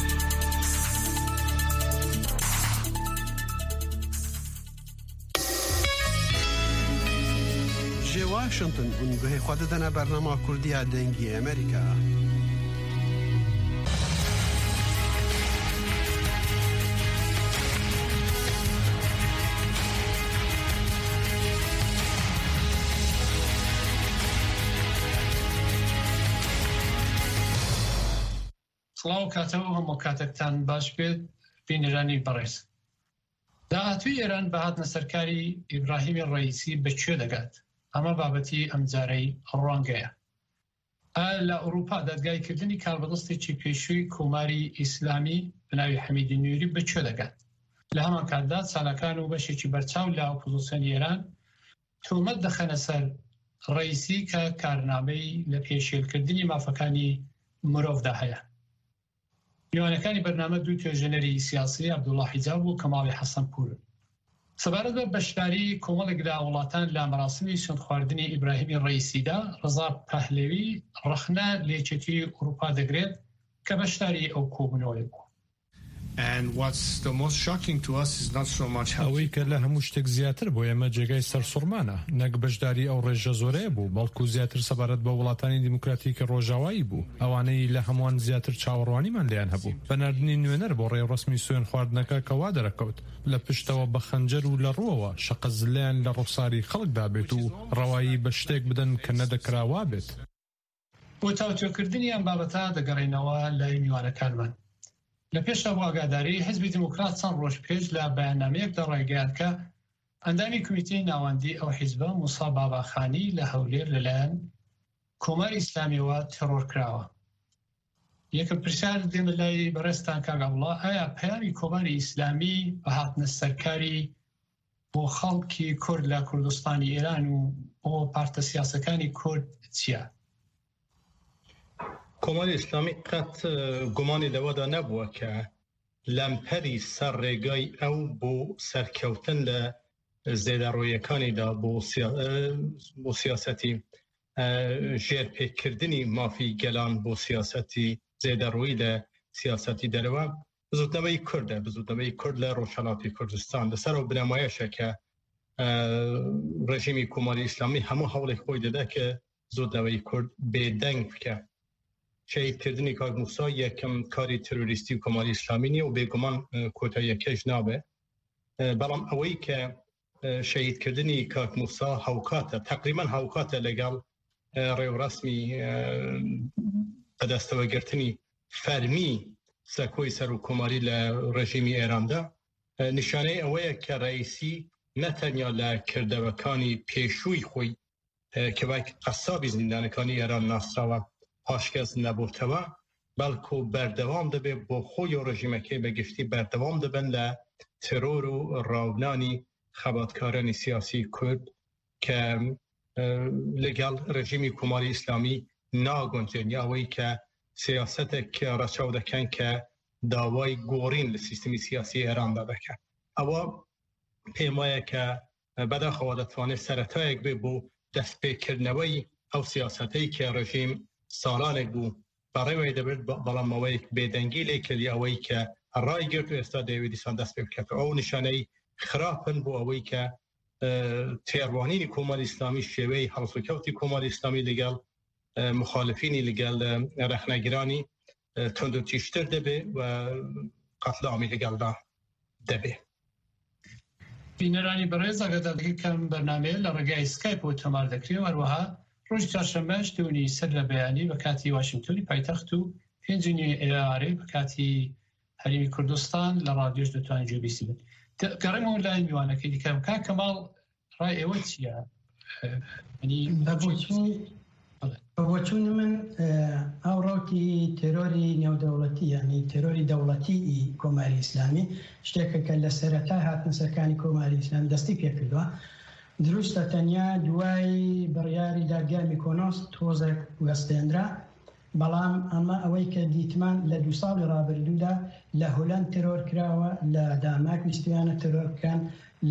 جێ واشنگتن بنگوهی خوا دەدەنە بەرنامە کوردیە دەنگی ئەمریکا. سڵاو کاتەوە هەموو کاتێکتان باش بێت بینەرانی بەڕێز. داهاتووی ئێران بە هاتنە سەرکاری ئیبراهیمی ڕەئیسی بەکوێ دەگات؟ ئەمە بابەتی ئەم جارەی ڕوانگەیە. لە ئەوروپا دادگایکردنی کاربەدەستێکی پێشووی کۆماری ئیسلامی بناوی حەمیدی نووری بەکوێ دەگات؟ لە هەمان کاتدا چالەکان و بەشێکی بەرچاو لە ئۆپۆزیسیۆنی ئێران تۆمەت دەخەنە سەر ڕەئیسی کە کارنامەی لە پێشێلکردنی مافەکانی مرۆڤدا هەیە. میوانەکانی بەرنامە دوو توێژەنەری سیاسی عەبدوڵڵا حیجاب و کەماڵی حەسەنپور. سەبارەت بە بەشداری کۆمەڵێک لە وڵاتان لە مەراسمی سوێند خواردنی ئیبراهیمی ڕەئیسیدا، ڕەزا پەهلێوی ڕەخنە لە یەکێتی ئەوروپا دەگرێت کە بەشداری ئەو کۆبوونەوەی بوو. ئەوەی کە لە هەموو شتێک زیاتر بۆ ئێمە جێگای سەرسوڕمانە، نەک بەشداری ئەو ڕێژە زۆرەیە بوو، بەڵکو زیاتر سەبارەت بە وڵاتانی دیموکراتیکە ڕۆژاوایی بوو، ئەوانەی لە هەمووان زیاتر چاوەڕوانیمان لێیان هەبوو. بەناردنی نوێنەر بۆ ڕێوڕسمی سوێن خواردنەکە کەوا دەرەکەوت لە پشتەوە بە خەنجەر و لە ڕووەوە شەقە زلیان لە ڕوخساری خەڵکدا بێت و ڕەوایی بە شتێک بدەن کە نەدەکراوا بێت. بۆ تاوتوێکردنی ئەم بابەتە دەگەڕێنەوە لای میوانەکانمان. لە پێشە بۆ ئاگاداری حزبی دیموکرات چەند ڕۆژ پێش لە بەیاننامەیەکدا ڕایگەیاند کە ئەندامی کمیتەی ناوەندی ئەو حیزبە موسا باباخانی لە هەولێر لەلایەن کۆماری ئیسلامیەوە تێڕۆر کراوە. یەکە پرسیار دێمە لای بەڕێستان کاگەڵڵا، ئایا پەیامی کۆماری ئیسلامی بە هاتنە سەرکاری بۆ خەڵکی کورد لە کوردستانی ئێران و بۆ پارتە سیاسەکانی کورد چییە؟ کۆماری ئیسلامی قەت گومانی لەوەدا نەبووە کە لەمپەری سەر ڕێگای ئەو بۆ سەرکەوتن لە زێدەڕۆیەکانیدا بۆ سیاسەتی ژێرپێکردنی مافی گەلان بۆ سیاسەتی زێدەڕۆیی لە سیاسەتی دەرەوە بزوتنەوەی کوردە بزوتنەوەی کورد لە ڕۆژهەڵاتی کوردستان لەسەر ئەو بنەمایەشە کە ڕێژیمی کۆماری ئیسلامی هەموو هەوڵی خۆی دەدا کە زۆرنەوەی کورد بێدەنگ بکە. شەهیدکردنی کاک موسا یەکەم کاری تروریستی و کۆماری ئیسلامی نیە و بێگومان کۆتاییەکەش نابێ، بەڵام ئەوەی کە شەهیدکردنی کاک موسا هاوکاتە تقریبا هاوکاتە لەگەڵ ڕێوڕسمی بەدەستەوەگرتنی فەرمی سەکۆی سەر و کۆماری لە ڕێژیمی ئێراندا نیشانەی ئەوەیە کە ڕئیسی نەتەنیا لە کردەوەکانی پێشووی خۆی کە قەسابی زیندانەکانی ئێران ناسراوە پاشکەس نەبووتەوە، بەڵکو بەردەوام دەبێت بۆ خۆی و ڕژیمەکەی بەگشتی بەردەوام دەبن لە ترۆر و ڕاونانی خباتکارانی سیاسی کرد که لگل رژیم کماری اسلامی ناگنجن یا وی که سیاست که رچاو دکن که داوای گورین لسیستمی سیاسی ایران داده که اما پیمایه که بدا خوادتوانه سرطایک بی بو دست پیکرنوی او سیاستی که رژیم سالان بو برای وی دبرد بلاموی بیدنگی لیکلی اوی که رای گرد و استاد دیویدیسان دست پیکرد او نشانه خرابن بو اوی که تیروانین کمال اسلامی شوی حلسوکوتی کمال اسلامی لگل مخالفینی لگل رخنگرانی تندو تیشتر دبه و قتل عامی لگل دا دبه بینرانی برای زاگدادگی کم برنامه لرگای اسکایپ و تمار دکری و اروها روز چهارشنبه شتونی سر لبیانی و کاتی واشنگتونی پایتخت و پنجینی ایراری و کاتی حریمی کردستان لرادیوش دوتوانی جو بیسی بود. گرم اونلاین میوانه که دیگه که کمال رای اوت چیه؟ یعنی بوچون من اوراقی تروری نودولتی یعنی تروری دولتی کماری اسلامی شتک که لسرتا هات نسکانی کماری اسلامی دستی پیکردوا درست تنیا دوای بریاری داگه میکناس توزک وستندرا بلام اما اوی که دیتمان لدو سال رابردو دا لهولند ترور کراوه لداماک ویستویان ترور کن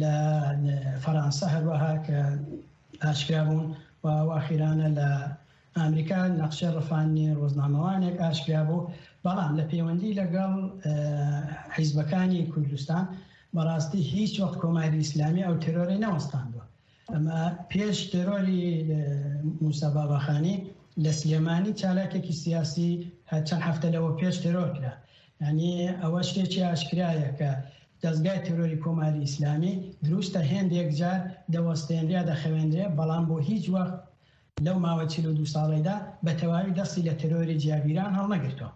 لفرانسا هلوها که اشکرابون و واخیرانه لأمریکا نقشه رفانی روزناموانێک ئاشکرا بوو بەڵام لە پەیوەندی لەگەڵ حیزبەکانی کوردستان بەڕاستی هیچ وەخت کۆماری ئیسلامی ئەو تێرۆری نەوەستاندووە. ئەمە پێش تێرۆری موسا بابەخانی لە سلێمانی چالاکێکی سیاسی چەند هەفتە لەوە پێش تێرۆر کرا. یعنی ئەوە شتێکی ئاشکرایە کە دەستگای تێرۆری کۆماری ئیسلامی دروستە هێندێک جار دەوەستێنرا دەخەوێنرێ بەڵام بۆ هیچ وەخت لەو ماوە چل و دو ساڵێدا بە تەواوی دەستی لە تێرۆری جیاویران هەڵنەگرتووە.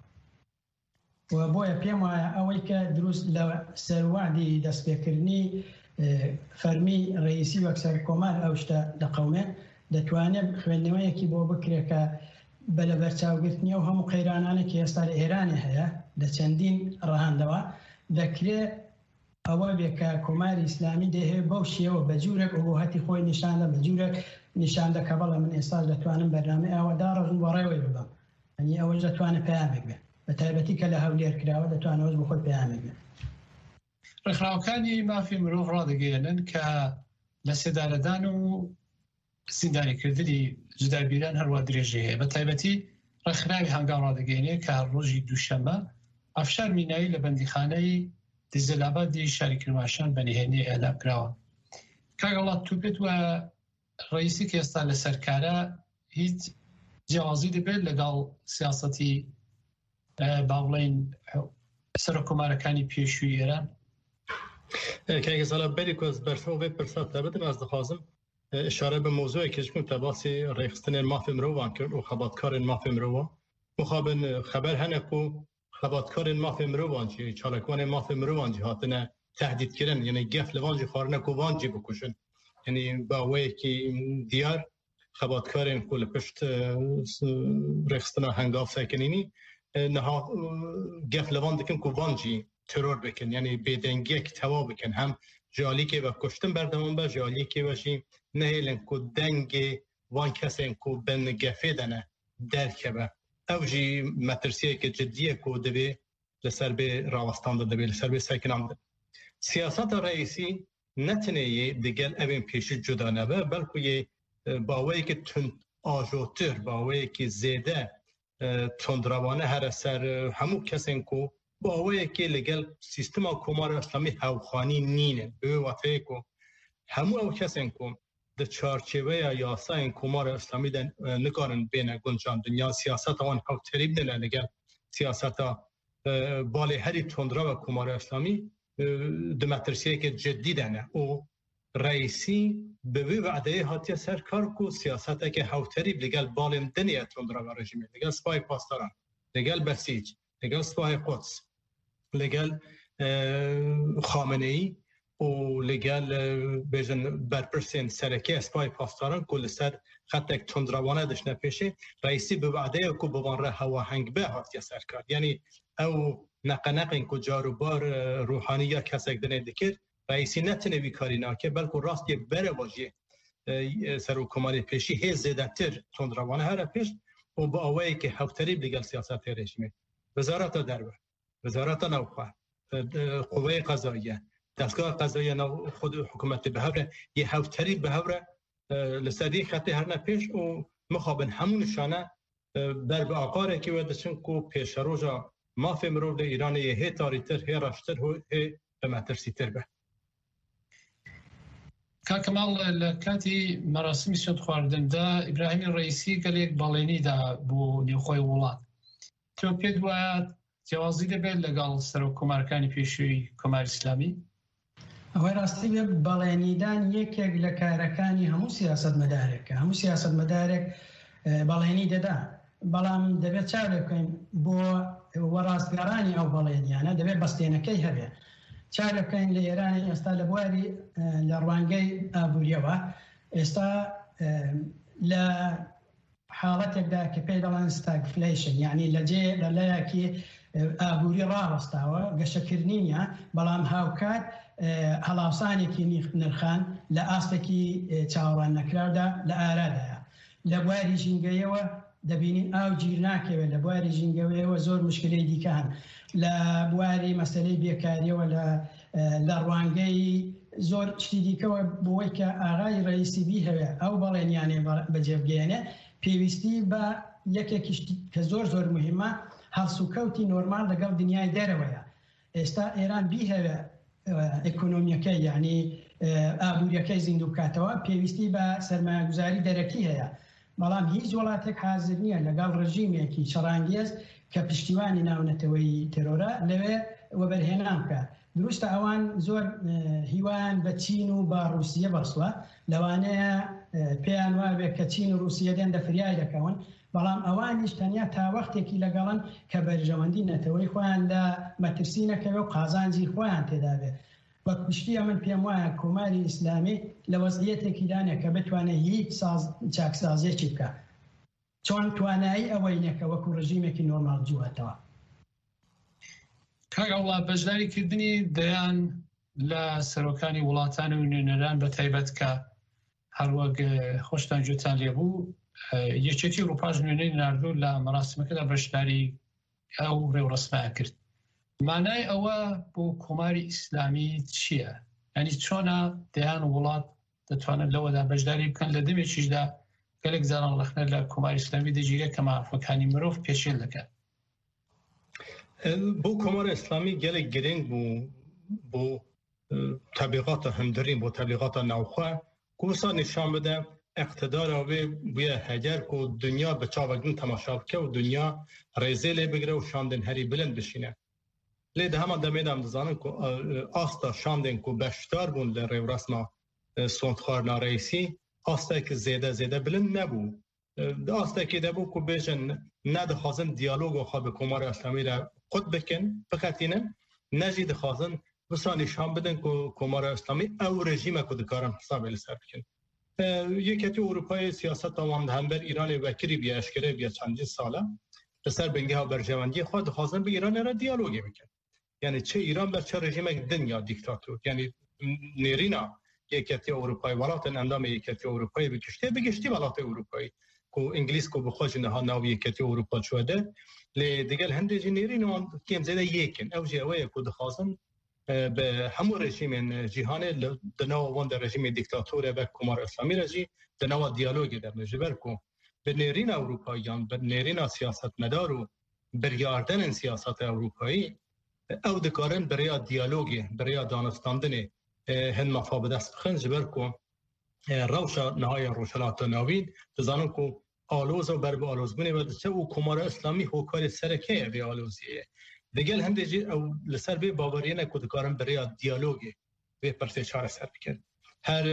و بۆیە پێم وایە ئەوەی کە دروست لە سەروادی دەستپێکردنی فەرمی ڕئیسی وەکسەر کۆمار ئەو شتە دەقەومێت دەتوانێت خوێندنەوەیەکی بۆ بکرێت کە بە لە بەرچاوگرتنی و هەموو قەیرانانێکی ئێستا لە ئێرانی هەیە لە چەندین ڕەهاندەوە دەکرێت ئەوە بێکە کۆماری ئیسلامی دەهەیە بەو شێوە بە جوورێک ئوبوهەتی خۆی نیشاندا بە جوورێک نیشاندا کە بەڵێ من ئێستا دەتوانم بەرنامەی ئەوەدا ڕژن بۆ ڕێوەی ببەم. ئەنی ئەوەش دەتوانێت پەیامێک بێت بە تایبەتی کە لە هەولێر کراوە دەتوانەوەش بۆ خۆی پەیامێک بێت. ڕێکخراوەکانی مافی مرۆڤ ڕادەگەیەنن کە لە سێدارەدان و زیندانیکردنی جودابیران هەروە درێژی هەیە بە تایبەتی ڕێکخراوی هەنگاو ڕادەگەیەنێ کە ڕۆژی دووشەممە ئەفشار مینایی لە بەندیخانەی دیزەلابادی شاری کرماشان بەنهێنی ئەلام کراوە. کاگەڵات توپێت وە ڕئیسی کە ئێستا لە سەرکارە هیچ جیاوازی دەبێت لەگەڵ سیاسەتی باوڵین سەرۆکۆمارەکانی پێشووی ئێران؟ کاگە ساڵە بەری کۆز بەرسەوە بێ پرسات دەبێت ئەس دەخوازم اشاره به موضوعی که جمع تباسی ریخستن مافی مروان کرد و خباتکار مافی مروان مخابن خبر هنه کو خباتکار مافی مروان جی چالکوان مافی مروان جی هاتنه تهدید کردن یعنی گف لوان جی خارنه کو وان جی بکشن یعنی با وی که دیار خباتکار کل پشت ریخستن هنگاف سکنینی نها گف لوان دکن کو وان جی ترور بکن یعنی بیدنگی که توا بکن هم جالی که و کشتن بردمان با جالی که وشی نهیلن کو دنگ وان کسین کو بن گفه دنه درکه با او جی مترسیه که جدیه کو دبی لسر به راوستان دبی لسر به سکنان دبی سیاست رئیسی نتنه دیگل اوین پیشی جدا نبه بلکه یه باوی که تند آجوتر باوی که زیده تندروانه هر سر همو کسین کو باوی که لگل سیستم کمار اسلامی هوخانی نینه به وقتی که همو او کسین که در چارچوه یاسا این کمار اسلامی دن نگارن بین گنجان دنیا سیاست آن حق تریب دنه لگل سیاست بالی هری تندرا و کمار اسلامی دمترسیه که جدی دنه و رئیسی به وی وعده هاتی سرکار کو سیاست که حق تریب لگل بالیم دنیا تندرا و رژیمی لگل سپای پاسداران لگل بسیج لگل سپاه قدس لگل خامنه ای و لگل بیشن برپرسین سرکی اسپای پاسداران کل سر خطک تندروانه داشته پیشه رئیسی به وعده کو بوان ره هوا هنگ به هاتی سرکار یعنی او نقنق این کو جارو بار روحانی یا کسک دنه دکر رئیسی نتنه وی کاری ناکه بلکه راست یک بره واجه سروکماری پیشی هی زیده تر تندروانه هر پیش و با آوایی که هفتری بلگل سیاست رژیمه وزارت دربه وزارت نوخواه قوه قضاییه دستگاه قضاییه نو خود حکومت بهوره یه هفتری بهوره لسدی خطی هر نپیش و مخابن همونشانه بر به آقاره که ودشن کو پیش روزا مافی مرو ده ایران یه هی تاریتر هی راشتر هی بمترسیتر به کاکمال لکاتی مراسمی سود خواردن دا ابراهیم رئیسی گلیک بالینی دا بو نیوخوی ولاد تو پید باید جوازی ده بید لگل سر کمارکانی پیشوی کمار اسلامی؟ ئەوەی ڕاستی بێ بەڵێنیدان یەکێک لە کارەکانی هەموو سیاست مەدارێکە هەموو سیاست مەدارێک بەڵێنی دەدا بەڵام دەبێت چاو لێ بکەین بۆ وەڕاستگەڕانی ئەو بەڵێنیانە دەبێت بەستێنەکەی هەبێ چاو لێ بکەین لە ئێرانی ئێستا لە بواری لە ڕوانگەی ئابووریەوە ئێستا لە حاڵەتێکدا کە پێی دەڵێن ستاگفلیشن یعنی لەجێ لە لایەکی ئابووری ڕاوەستاوە گەشەکردنیە بەڵام هاوکات هەڵاوسانێکی نرخان لە ئاستێکی چاوەڕوان نەکراودا لە ئارادایە لە بواری ژینگەیەوە دەبینین ئاو گیر ناکەوێت لە بواری ژینگەوەیەوە زۆر مشکلەی دیکان لە بواری مەسەلەی بێکاریەوە لە ڕوانگەی زۆر شتی دیکەوە بۆی کە ئاغای ڕئیسی بی هەوێ ئەو بەڵێنیانێ بەجێبگەێنێ پێویستی بە یەکێکی کە زۆر زۆر مهمە هەڵسوکەوتی نۆرمال لەگەڵ دنیای دەرەوەیە ئێستا ئێران بی هەوێ ئەکۆنۆمیەکەی یعنی ئابووریەکەی زیندوو بکاتەوە پێویستی بە سەرمایه‌گوزاری دەرەکی هەیە بەڵام هیچ وڵاتێک حازر نییە لەگەڵ ڕژیمێکی چەڕانگێز کە پشتیوانی ناونەتەوەی تێرۆرە لەوێ وەبەرهێنان بکات دروستە ئەوان زۆر هیوان بە چین و بە رووسیە بەسووە لەوانەیە پێیان وابێت کە چین و رووسیە دێن دەفریای دەکەون بەڵام ئەوانیش تەنیا تا وەختێکی لەگەڵن کە بەرژەوەندی نەتەوەی خۆیان لە مەترسینەکەوێ و قازانجی خۆیان تێدا بێت بە پشتیە من پێم وایە کۆماری ئیسلامی لە وەزعیەتێکی دانێت کە بتوانێت هیچ چاکسازیێکی بکە چۆن توانایی ئەوەی نەکە وەکو ڕژیمێکی نۆرمال جووەتەوە کاگەڵا بەشداریکردنی دەیان لە سەرۆکانی وڵاتان و نوێنەران بە تایبەت کە هەروەک خۆشتان گوێتان لێبوو یەکێتی ئەوروپاش نوێنەی ناردوو لە مەراسمەکەدا بەشداری ئەو ڕێوڕسمە کرد مانای ئەوە بۆ کۆماری ئیسلامی چییە؟ ینی چۆنە دەیان وڵات دەتوانن لەوەدا بەشداری بکەن لە دەمێکیشدا گەلێک زاران لەخنە لە کۆماری ئیسلامی دەگیرێت کە مافەکانی مرۆڤ پێشێل دەکات بۆ کۆماری ئیسلامی گەلێک گرنگ بوو بۆ تەبلیغاتە هەمدەرین بۆ تەبلیغاتە ناوخوا کوسا نیشان بدە اقتدارا وی بویه هجر کو دنیا به چاوگن تماشا بکه و دنیا ریزه لی بگیره و شاندن هری بلند بشینه لی ده همه دمیدم دزانن که آستا شاندن که بشتار بون لی ریو رسما سوندخوار نارئیسی آستا که زیده زیده بلند نبو آستا که ده بو که بیشن نده خازن دیالوگ و خواب کمار اسلامی را خود بکن بکتینه نجی ده خازن بسا نشان بدن که کمار اسلامی او رژیم که دکارن حساب لسر بکن یکیتی اروپای سیاست آمد هم بر ایران وکری بیا اشکره بیا چندین ساله سر بنگه ها برجواندی خود خواستن به ایران را دیالوگی بکن یعنی چه ایران بر چه رژیم دنیا دیکتاتور یعنی نیرینا یکیتی اروپای ولات اندام یکیتی اروپای بکشته بگشتی ولات اروپایی که انگلیس که بخوش نها ناوی یکیتی اروپا شده لی دیگر هنده جی نیرینا کم زیده یکن او جوه که دخواستن به همون رژیم جهان دنوا وند رژیم دیکتاتوره و کمار اسلامی رژی دنوا دیالوگی در نجبر کو به نرین اروپاییان به نرین سیاست مدار و بریاردن سیاست اروپایی او دکارن برای دیالوگی برای دانستاندن هن مفابد است خن جبر کو روشا نهای روشلات نوید دزانو کو آلوز و بر به آلوزگونه و چه او کمار اسلامی هوکار سرکه به آلوزیه دیگه هنده جی او لسر به باوریه نکود کارم برای دیالوگی به پرسیچار سر بکن هر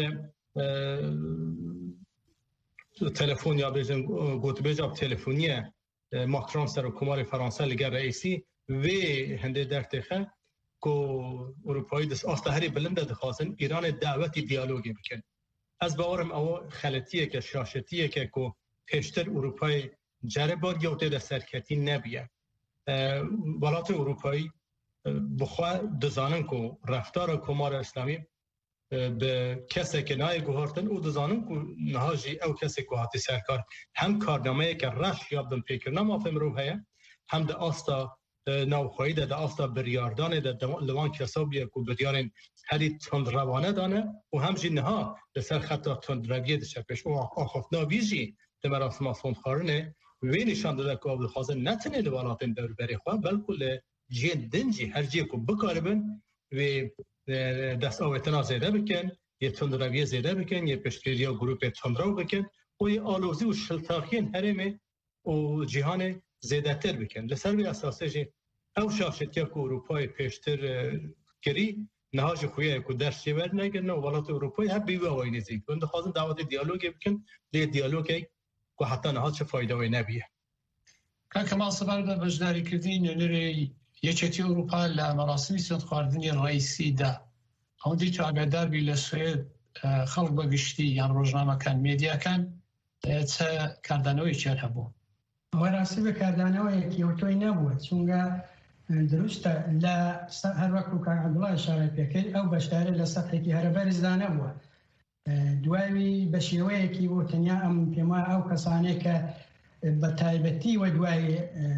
تلفن یا بیجن گوت بیجاب تلفونیه ماکرون سر و کمار فرانسه لگر رئیسی و هنده در تخه که اروپایی دست آسته هری بلنده دخواستن ایران دعوتی دیالوگی بکن از باورم او خلطیه که شاشتیه که که پیشتر اروپای جربار یا ته سرکتی نبیه ولات اروپایی بخوا دزانن کو رفتار کمار اسلامی به کسی که نای گوهرتن او دزانن کو نهاجی او کسی که هاتی سرکار هم کارنامه که رش یابدن پیکر نمافم رو هیا هم ده آستا نو خویده ده آستا بریاردانه ده لوان کسابیه که بریارن هری تند روانه دانه و هم جی نها لسر خطا تند رویه ده شکش و آخفنا ویجی ده مراسم آسون خارنه وی نشان داده که آبد خوازه نتنه لوالاتن دور بری خواه بلکل جین دنجی هر جی که بکاربن و دست آویتنا زیده بکن یه تند رویه زیده بکن یه پشتگیری ها گروپ تند رو بکن و یه آلوزی و شلتاخین هرمه و جهان زیده تر بکن لسر بی اساسه جی او شاشت که اروپای پیشتر کری نهاج خویه که درس جبر نگرن و ولات اروپای هر بیوه آوایی نزید بنده خوازن دعوت دیالوگی بکن لیه دیالوگی که حتی نهاج چه فایده وی نبیه که کمال سبر به بجداری کردین نری یچتی اروپا لمراسمی سند خواردنی رئیسی ده اون دی تو اگردار بی لسوید خلق بگشتی یان روزنامه کن میدیا کن چه کردنوی چه هبو وەڕاستی بەکاردانەوەیەکی ئۆتۆی نەبووە چونکە دروستە لە هەر وەکو کاک عەبدوڵڵا ئیشارە پێکرد ئەو بەشدارە لە سەطحێکی هەرە بەرزدا نەبووە دوایی بە شێوەیەکی بۆ تەنیا ئەم پێم وایە ئەو کەسانەی کە بە تایبەتی وە دوای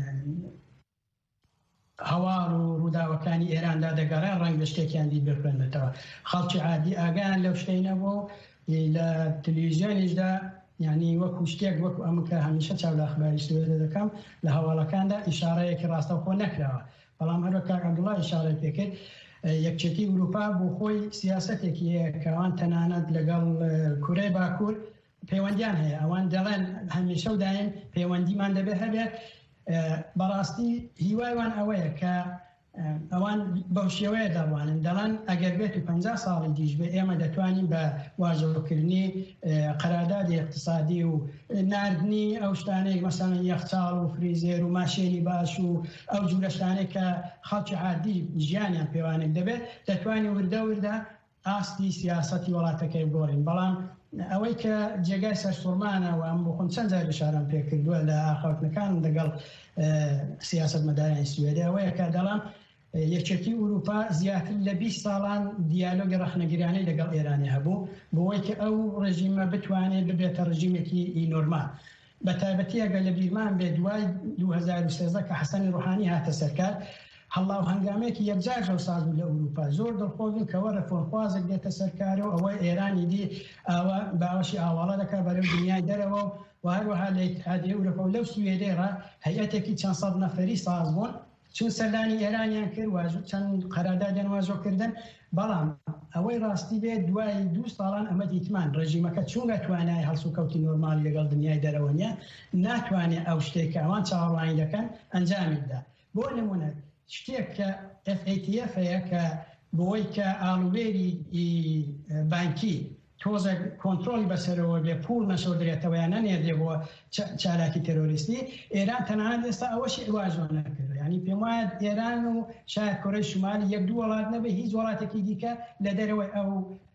هەواڵ و ڕووداوەکانی ئێراندا دەگەڕێن ڕەنگ لە شتێکیان دی بخوێنێتەوە خەڵکی عادی ئاگایان لەو شتەی نەبووە لە تەلەڤیزیۆنیشدا یعنی وەکو شتێک وەکو ئەم کە هەمیشە چاو لە ئەخباری سوێدە دەکەم لە هەواڵەکاندا ئیشارەیەکی ڕاستەوخۆ نەکراوە بەڵام هەر وەک کاک عەبدوڵڵا ئیشارە پێکرد یەکچێتی ئوروپا بۆ خۆی سیاسەتێکی هەیە کە ئەوان تەنانەت لەگەڵ کورەی باکوور پەیوەندیان هەیە ئەوان دەڵێن هەمیشە و دایم پەیوەندیمان دەبێت هەبێت بەڕاستی هیوایوان ئەوەیە کە ئەوان بەو شێوەیە دەڕوانن دەڵێن ئەگەر بێت و پەنجا ساڵی دیش بێ ئێمە دەتوانین بە واژۆکردنی قەراردادی اقتصادی و ناردنی ئەو شتانەی مەسەڵەن یەخچاڵ و فریزێر و ماشێنی باش و ئەو جوورە شتانەی کە خەڵکی عادی ژیانیان پێوانێک دەبێت دەتوانین وردە وردە ئاستی سیاسەتی وڵاتەکەی بگۆڕین بەڵام ئەوەی کە جێگای سەرسوڕمانە و ئەم بۆ خۆم چەند جار بشارەم پێکردووە لە ئاخەوتنەکانم لەگەڵ سیاسەتمەدارانی سوێدە ئەوەیە کە دەڵام یەکێتی ئوروپا زیاتر لە بیست ساڵان دیالۆگی ڕەخنەگیرانەی لەگەڵ ئێرانی هەبوو بۆەوەی کە ئەو ڕژیمە بتوانێت ببێتە ڕژیمێکی نۆرمال بە تایبەتی ئەگەر لە بیرمان بێ دوای دوو هەزار و سێزدە کە حەسەنی ڕوحانی هاتە سەرکار هەڵاو هەنگامێکی یەکجار ڕەوساز بوو لە ئوروپا زۆر دڵخۆشین کەوە ڕەفۆرخوازێک دێتە سەرکارەوە ئەوەی ئێرانی دی ئاوا باوەشی ئاواڵە دەکات بەرەو دنیای دەرەوە و هەروەها لە ئیتحادیە ئەوروپا و لەو سوێدەیڕا هەیئەتێکی چەند سەد نەفەری ساز بوون چون سەردانی ئێرانیان کرد چەند قەراردادیان واژۆکردن بەڵام ئەوەی ڕاستی بێت دوای دوو ساڵان ئەمە دیتمان ڕژیمەکە چونگە توانای هەڵسوکەوتی نۆرمالی لەگەڵ دنیای دەرەوە نیە ناتوانێت ئەو شتێک کە ئەوان چاوەڕوانی دەکەن ئەنجامی بدا بۆ نمونە شتێک کە ئەف ئەی تی ئەف هەیە کە بۆی کە ئاڵوێری بانکی تۆزە کۆنتترۆلی بەسەرەوە بێ پوڵ نەشۆدرێتەوە یان نەنێردێ بۆ چالاکی تەرۆریستی ئێران تەنانەت ئێستا ئەوەشی واژۆ نەکرد ینی پێم وایە ئێران و شاید کۆرەی شمالی یەک دوو وڵات نەبێ هیچ وڵاتێکی دیکە لە دەرەوەی ئەو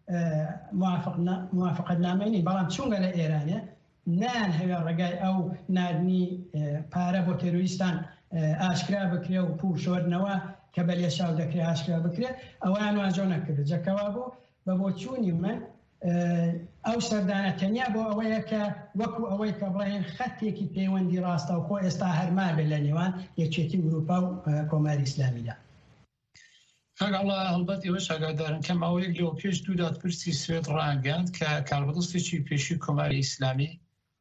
موافقەتنامەی بەڵام چونگە لە ئێرانە نان هەوێ ڕێگای ئەو ناردنی پارە بۆ تەرۆریستان ئاشکرا بکرێ و پوڵ شۆردنەوە کە بە لێشاو دەکرێت ئاشکرا بکرێت ئەویان واژۆ نەکرد جەکەوا بوو بە بۆچوونی من ئەو سەردانە تەنیا بۆ ئەوەیە کە وەکو ئەوەی کە بڵێن خەتێکی پەیوەندی ڕاستە و خۆ ئێستا هەرما بێت لە نێوان یەکێتی ئوروپا و کۆماری ئیسلامیدا ئەگەڵا هەڵبەت ئێوەش ئاگادارن کەم ئەوەیەک لەوە پێش دوو دادپرسی سوێد ڕاگەاند کە کاربەدەستێکی پێشی کۆماری ئیسلامی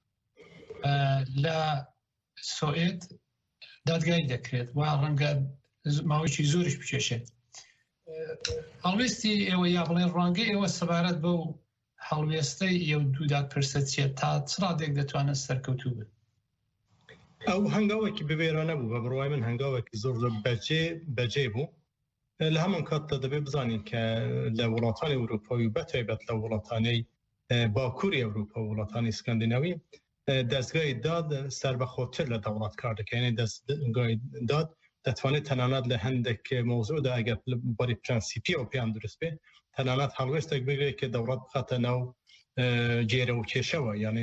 لە سوئێد دادگای دەکرێت وا ڕەنگە ماوەیەکی زۆریش بچێشێت هەڵوێستی ئێوە یا بڵێن ڕەنگەی ئێوە سەبارەت بەو هەڵوێستەی ئێوە دوو دادپرسە چێت تا چ ڕادێک دەتوانێت سەرکەوتوو بێت ئەو هەنگاوێکی ببێرانە بوو بە بڕوای من هەنگاوێکی زۆر زۆر بەجێ بەجێ بوو لە هەمان کاتدا دەبێت بزانین کە لە وڵاتانی ئەوروپای و بەتایبەت لە وڵاتانەی باکووری ئەوروپا و وڵاتانی سکەندیناوی دەستگای داد سربەخۆتر لە دەوڵات کار دەکەێنێ دەستگای داد دەتوانێت تەنانەت لە هەندێک مۆزوعدا ئەگەر بەری پرەنسیپی ئەو پێیان دروست بێت تەنانەت هەڵوێستێک بگرێت کە دەوڵات بخاتە ناو جێرە و کێشەوە یعنی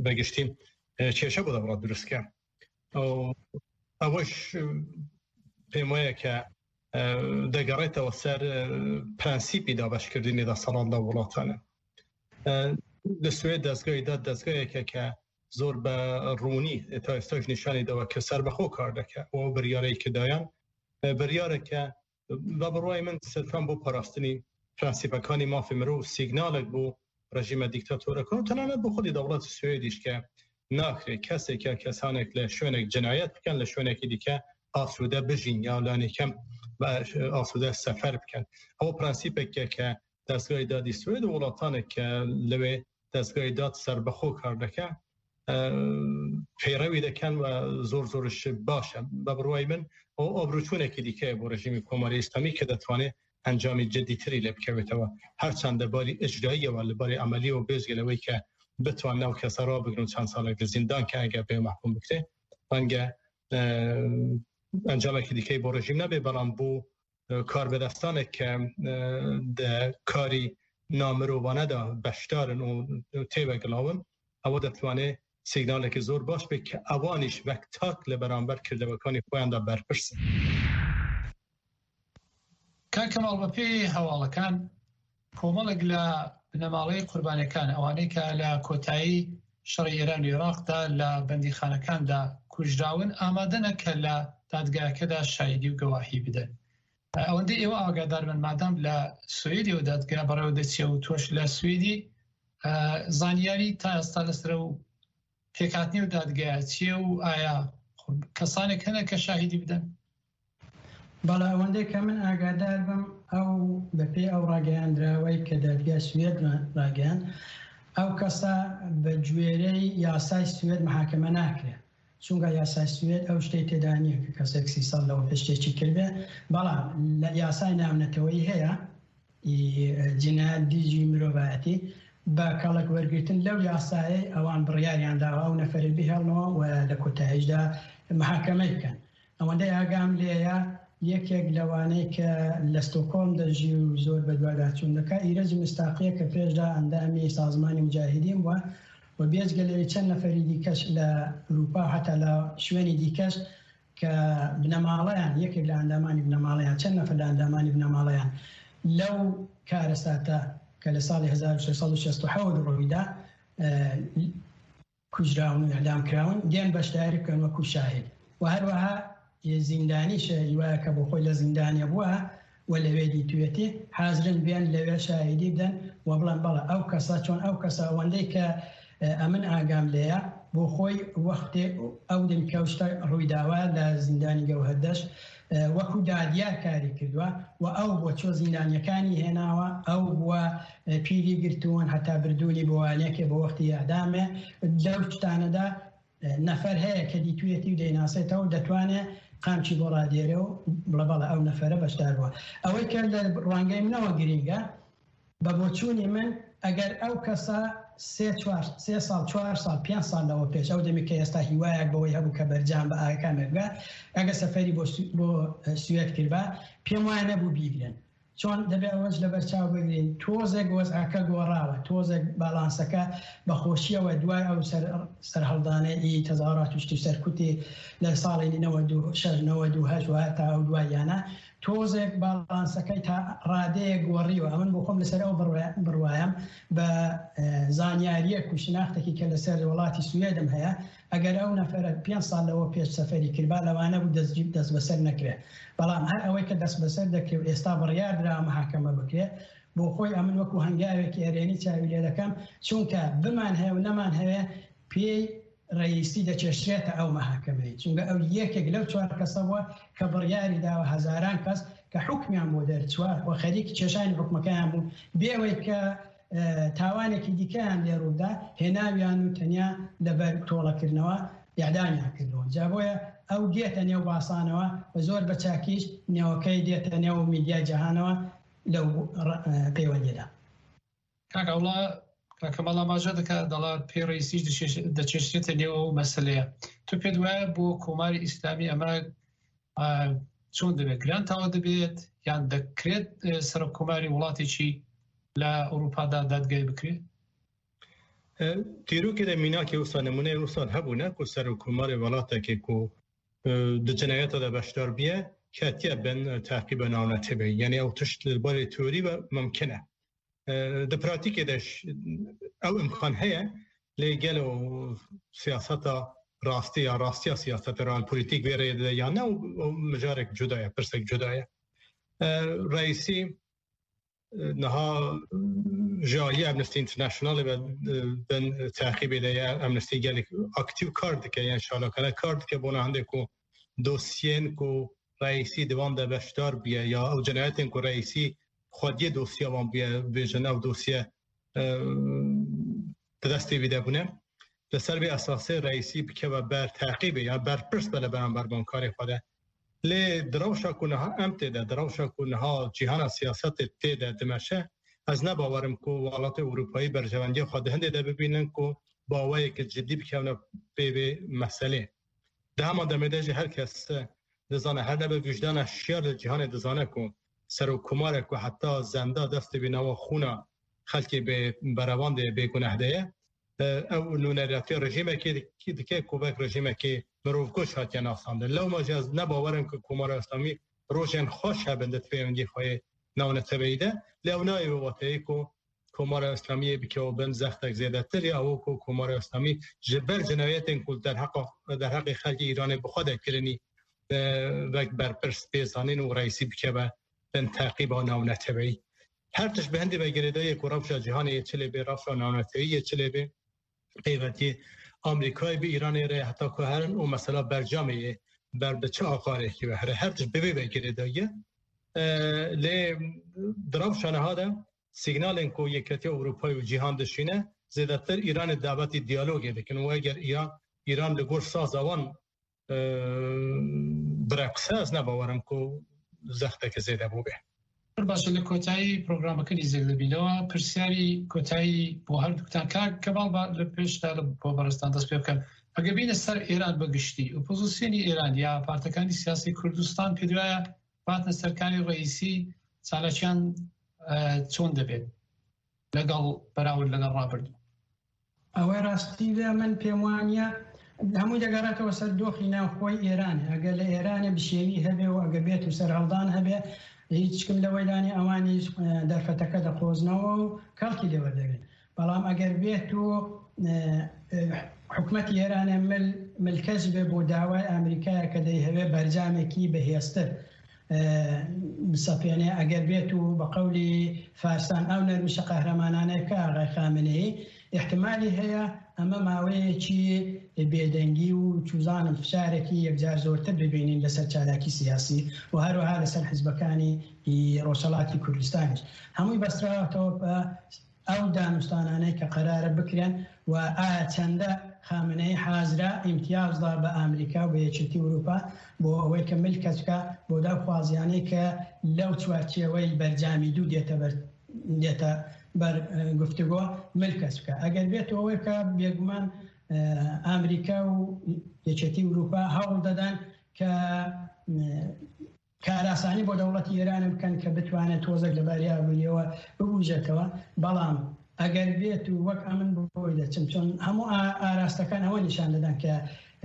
بەگشتی کێشە بۆ دەوڵات دروستکە ئەوەش پێم وایە کە دەگەڕێتەوە سەر پرەنسیپی دابەشکردنی دەسەڵات لە وڵاتانە. لە سوێد دەستگای داد دەستگایەکە کە زۆر بە ڕوونی تا ئێستاش نیشانی داوە کە سەربەخۆ کار دەکات ئەوە بڕیارەی کردایان بڕیارێکە بە بڕوای من سەرفان بۆ پاراستنی پرەنسیپەکانی مافی مرۆ و سیگنالێک بۆ ڕژیمە دیکتاتۆرەکە و تەنانەت بۆ خودی دەوڵەتی سوێدیش کە ناکرێت کەسێکە کەسانێک لە شوێنێک جنایەت بکەن لە شوێنێکی دیکە ئاسوودە بژین یا لانێکەم ئاسوودە سەفەر بکەن. ئەوە پرەنسیپێکە کە دەستگای دادی سوێد و وڵاتانێک کە لەوێ دەستگای داد سەربەخۆ کار دەکات پەیڕەوی دەکەن و زۆر زۆرش باشە. بە بڕوای من ئەو ئابروچوونێکی دیکەیە بۆ ڕژیمی کۆماری ئیسلامی کە دەتوانێت ئەنجامی جدیتری لێ بکەوێتەوە هەرچەند لەباری ئیجراییەوە لەباری ئەمەلیەوە بێزگەلەوەی کە بتوان ناو کەسە ڕابگرن چەند ساڵێک لە زیندان کە ئەگە پێ مەحکوم بکرێ ڕەنگە ئەنجامێکی دیکەی بۆ ڕژیم نەبێ، بەڵام بۆ کاربەدەستانێک کە کاری نامرۆڤانەدا بەشدارن و تێبەگڵاون ئەوە دەتوانێت سیگنالێکی زۆر باش بێت کە ئەوانیش وەک تاک لە بەرامبەر کردەوەکانی خۆیاندا بەرپرسن. کاک کەماڵ بە پێی هەواڵەکان کۆمەڵێک لە بنەماڵەی قوربانیەکان ئەوانەی کە لە کۆتایی شەڕی ئێران و عێراقدا لە بەندیخانەکاندا کوژراون ئامادەنە کە لە دادگاکەدا شایدی و گەواهی بدەن. ئەوەندەی ئێوە ئاگادار بن مادام لە سوێدی و دادگا بەڕێوە دەچێ و تۆش لە سوێدی زانیاری تا ئێستا لەسرە و تێکاتنی و دادگایە چیە و ئایا کەسانێک هەنە کە شاهیدی بدەن؟ بەڵا ئەوەندەی کە من ئاگادار بم ئەو بەپێی ئەو ڕاگەیاندراوەی کە دادگای سوێد ڕاگەیان ئەو کەسە بە گوێرەی یاسای سوێد محاکەمە ناکرێت، چونکە یاسای سوێد ئەو شتەی تێدا نییە کە کەسێک سی ساڵ لەوە پشتێکی کردێ، بەڵام لە یاسای ناونەتەوەی هەیە جینایەت دیجی مرۆڤایەتی بە کەڵک وەرگرتن لەو یاسایە ئەوان بڕیاریان داوە ئەو نەفەر بهێڵنەوە و لە کۆتاییشدا محاکەمەی بکەن. ئەوەندەی ئاگام لێیە یەکێک لەوانەیە کە لە ستۆکۆڵم دەژی و زۆر بە دوواداچوون دەکات ئیرەجی مستاقیە کە پێشدا ئەندامی سازمانی مجاهدین وە و بێجگە لەوێ چەند نەفەری دیکەش لە ئەوروپا هەتا لە شوێنی دیکەش کە بنەماڵەیان یەکێک لە ئەندامانی بنەماڵەیان چەند نەفەر لە ئەندامانی بنەماڵەیان لەو کارەساتە کە لە ساڵی هەزار و سێ سەد و شەست و حەوت ڕۆیدا کوژراون و ئەعدام کراون دێن بەشداری بکەن وەکو شاهید و هەروەها زیندانیشە هیوایە کە بۆ خۆی لە زیندانیا بووە و لەوێ دیتوێتی حازرن بیان لەوێ شاهیدی بدەن و بڵێن بەڵێ ئەو کەسە چۆن ئەو کەسە ئەوەندەی کە ئەمن ئاگام لێیە بۆ خۆی وەختێ ئەو دنکەوشتە ڕوویداوە لە زیندانی گەوهەردەش وەکو دادیار کاری کردووە و ئەو بۆ چۆ زیندانیەکانی هێناوە ئەو بووە پیری گرتوون هەتا بردوونی بۆوانەیەکێ بۆ وەختی یادامێ لەو شتانەدا نەفەر هەیە کە دیتوێتی و دەیناسێتەوە دەتوانێت قامچی بۆ ڕادێرە و بڵە بەڵە ئەو نەفەرە بەشدار بووە. ئەوەی کە لە ڕوانگەی منەوە گرینگە بە بۆچوونی من ئەگەر ئەو کەسە سێ ساڵ چوار ساڵ پێنج ساڵ لەوە پێش ئەو دەمی کە ئێستا هیوایەک بەوەی هەبوو کە بەرجام بە ئاکامێکگە ئەگە سەفەری بۆ سوێد کردبا پێم وایە نەبوو بیگرن، چۆن دەبێت ئەوەش لە بەرچاو بگرین تۆزێک وەزعەکە گۆڕاوە تۆزێک باڵانسەکە بەخۆشیەوە دوای ئەو سەرهەڵدانەی تەزاڕات توشتی سەرکوتی لە ساڵی شەژنەوە دوو هەژ و تا ئەو دوایانە تۆزێک باڵانسەکەی تا ڕادەیە گۆڕیوە. ئەمن بۆ خۆم لەسەر ئەو بڕوایم بە زانیاریە و شناختێکی کە لەسەر وڵاتی سوێدم هەیە ئەگەر ئەو نەفەرە پێنج ساڵ لەوە پێش سەفەری کردبا لەوانە بوو دەستجیب دەست بەسەر نەکرێت، بەڵام هەر ئەوەی کە دەست بەسەر دەکرێت ئێستا بڕیار درا محاکەمە بکرێت بۆ خۆی ئەمن وەکو هەنگاوێکی ئەرێنی چاوی لێ دەکەم، چونکە بمان هەیە و نەمان هەوێ پێی ڕئیسی دەچێشرێتە ئەو محاکەمەی، چونکە ئەو یەکێک لەو چوار کەسە بووە کە بڕیاری داوە هەزاران کەس کە حکمیان بۆ دەرچووە و خەریکی کێشانی حکومەکەیان بوو بێەوەی کە تاوانێکی دیکەیان لێ ڕوودا هێناویان و تەنیا لەبەر تۆڵەکردنەوە ئیعدامیان کردەوە. جا بۆیە ئەو دێتە نێو باسانەوە و زۆر بە چاکیش نێوەکەی دێتە نێو میدیای جەهانەوە لەو پەیوەندیدا. کاکەوڵا کاکەمەڵا ماژە دەکات دەڵات پێی ڕئیسیش دەچێشرێتە نێو ئەو مەسەلەیە. تۆ پێت وایە بۆ کۆماری ئیسلامی ئەمە چۆن دەبێت گرانتەوە دەبێت یان دەکرێت سەرۆکۆماری وڵاتێکی لە ئەوروپادا دادگای بکرێت؟ تیرۆکێدا میناکی وسا نمونەی وسان هەبوو نەکو سەرۆکۆماری وڵاتێکێک و دجنایەتەدا بەشدار بیە كاتيا بن تعقيب ناونتبي يعني او تشت الباري توري ممكنه ده براتيك داش او امكان هي اللي قالوا سياسه راستيه راستيه سياسه رال بوليتيك غير يعني ومجارك جدايه برسك جدايه رئيسي نها جاي امنستي انترناشونال بن تعقيب لي امنستي قال اكتيف كارد كي ان شاء الله كان كارد كي بنا عندكم دوسيين كو رئيسي دیوان ده بشدار بیا یا او جنایتن کو رئیسی خودی دوسیه وان بیا به جناو دوسیه دستی ویده بونه لسر به اساسه رئیسی بکه و بر تعقیب یا بر پرس بله بران بر بانکاری خوده لی دروشا کنه ها امت ده دروشا کنه ها جهان سیاست تیده دمشه از نباورم که والات اروپایی بر جواندی خود هنده ده ببینن که باوایی که جدی بکنه به مسئله ده هم آدمیده جه هر کس دزانه هر نبه وجدان شیار جهان دزانه کن سر و کماره که حتی زنده دست به نوا خونه خلکی به بروان ده به گناه ده او نونریاتی رژیمه که دیگه کوبک رژیمه که مروفگوش هاتی ناسانده لو ما جاز نباورم که کماره اسلامی روشن خوش هبندت پیونگی خواهی نونه تبایده لیونای بواته که کماره اسلامی بکیو بن زختک زیده تری او که کماره اسلامی جبر جنایت کل در حق در حق خلک ایران بخواد کرنی وقت بر پرس بیزانین و رئیسی بکه و بن تعقیب و نونتبایی هر تش به هندی بگیرده یک رفش جهانی چلی به رفش نونتبایی چلی به قیمتی آمریکای به ایران ره حتی که هرن و مثلا برجامیه بر بچه آقاره که به هر تش به بگیرده یه لی درفشانه ها ده سیگنال اینکو یکتی اروپای و جهان دشینه زیادتر ایران دعوت دیالوگه بکن و اگر ایران ایران لگور سازوان برقصه از نباورم که زخته که زیده بوده باشه لکوتایی پروگرام کنی زیده بیلوه پرسیاری کوتایی با هر دکتان که کبال با لپیش دار با برستان دست بیاب کن اگه بین سر ایران بگشتی اپوزیسیونی ایران یا پارتکانی سیاسی کردستان پیدوه باتن سرکانی رئیسی سالچان چون دبید لگل براول لگل رابرد اوه راستی ده من پیموانیا همو دقاراتو سر دوخی ناوخوی ایران اگر ایران بشیوی هبه و اگر بیتو سر هلدان هبه هیچ کم لویلانی اوانی درفتکه دا خوزنو و کلکی لو دارن بلام اگر بیتو حکومت ایران مل ملکزبه بو دعوی امریکا کدی هبه برجامه کی بهیستر بصفیانه اگر بیتو بقولی فارسان او نرمش قهرمانانه که آقای خامنه‌ای احتمالی هیا اما ماوەیەکی چی بێدەنگی و چوزانم فشارێکی یەکجار زۆرتر ببینین لەسەر چالاکی سیاسی و هەروەها لەسەر حیزبەکانی ڕۆژهەڵاتی کوردستانیش هەمووی بەستراوەتەوە بە ئەو دانوستانانەی کە قەرارە بکرێن و ئایا چەندە خامنەی حازرا ئیمتیازدا بە ئەمریکا و بە یەکێتی ئەوروپا بۆ ئەوەی کە ملکەچ بکە بۆ داوخوازیانەی کە لەو چوارچێوەی بەرجامی دوو دێتە بر گفتگو ملکس که اگر بیت اوه که بیگمان امریکا و یکیتی اروپا هاول دادن که کاراسانی با دولت ایران امکان که بتوانه توزق لباری آبولی و بوجهتوا بلام اگر بیت و وقت امن بویده چون همو آراستکان هوا نشان دادن که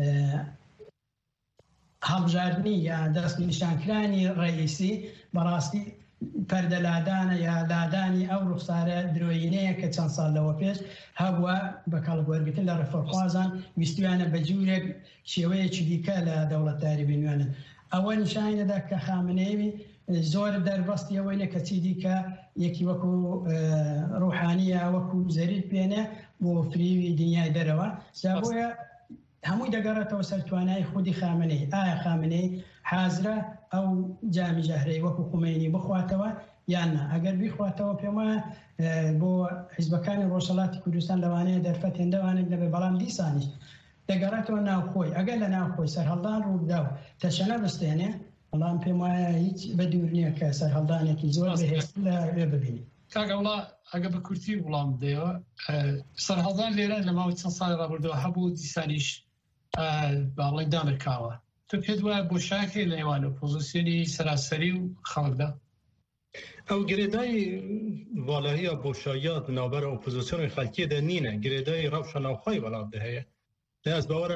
هەڵبژاردننی یا دەست نیشانکرانی ڕئیسی بەڕاستی پەردەلادانە یا دادانی ئەو ڕوخسارە درۆینەیە کە چەند ساڵ لەوە پێش هەبووە بە کاڵگوەرگتن لە ڕەفەرخوازان ویستویانە بە جوورێک شێوەیەکی دیکە لە دەوڵەتداری بنوێنن ئەوە نیشانی دەدا کە خامنەیەوی زۆر دەربەستی ئەوەی نە کەچی دیکە یەکی وەکو ڕوحانیە وەکو زەریر پێنە بۆ فریوی دنیای دەرەوە جابۆیە هەمووی دەگەڕێتەوە سەر توانای خودی خامنەی ئایا خامنەی حازرە ئەو جامی ژەهرەی وەکو خومینی بخواتەوە یان نا ئەگەر بیخواتەوە پێم وایە بۆ حیزبەکانی ڕۆژهەڵاتی کوردستان لەوانەیە دەرفەت هێندەوانێک دەبێت بەڵام دیسانیش دەگەڕێتەوە ناوخۆی ئەگەر لە ناوخۆی سەرهەڵدان ڕووبدا و تەشەنە بستێنێ بەڵام پێم وایە هیچ بەدوور نییە کە سەرهەڵدانێکی زۆر بەهێست لەوێ ببینی کاگەوڵا ئەگە بە کورتی وڵام بدەیەوە سەرهەڵدان لێرە لە ماوەی چەند ساڵی ڕابردەوە هەبوو دیسانیش باڵێک دامرکاوە تو پێت وایە بۆ شاکێ لە نێوان ئۆپۆزیسیۆنی سەراسەری و خەڵکدا ئەو گرێدای باڵاییە بۆشاییات ناوبەر ئۆپۆزیسیۆنی خەڵکیەدا نینە گرێدای ڕەوشە ناوخۆی وەڵات دەهەیە ئەس باوەرم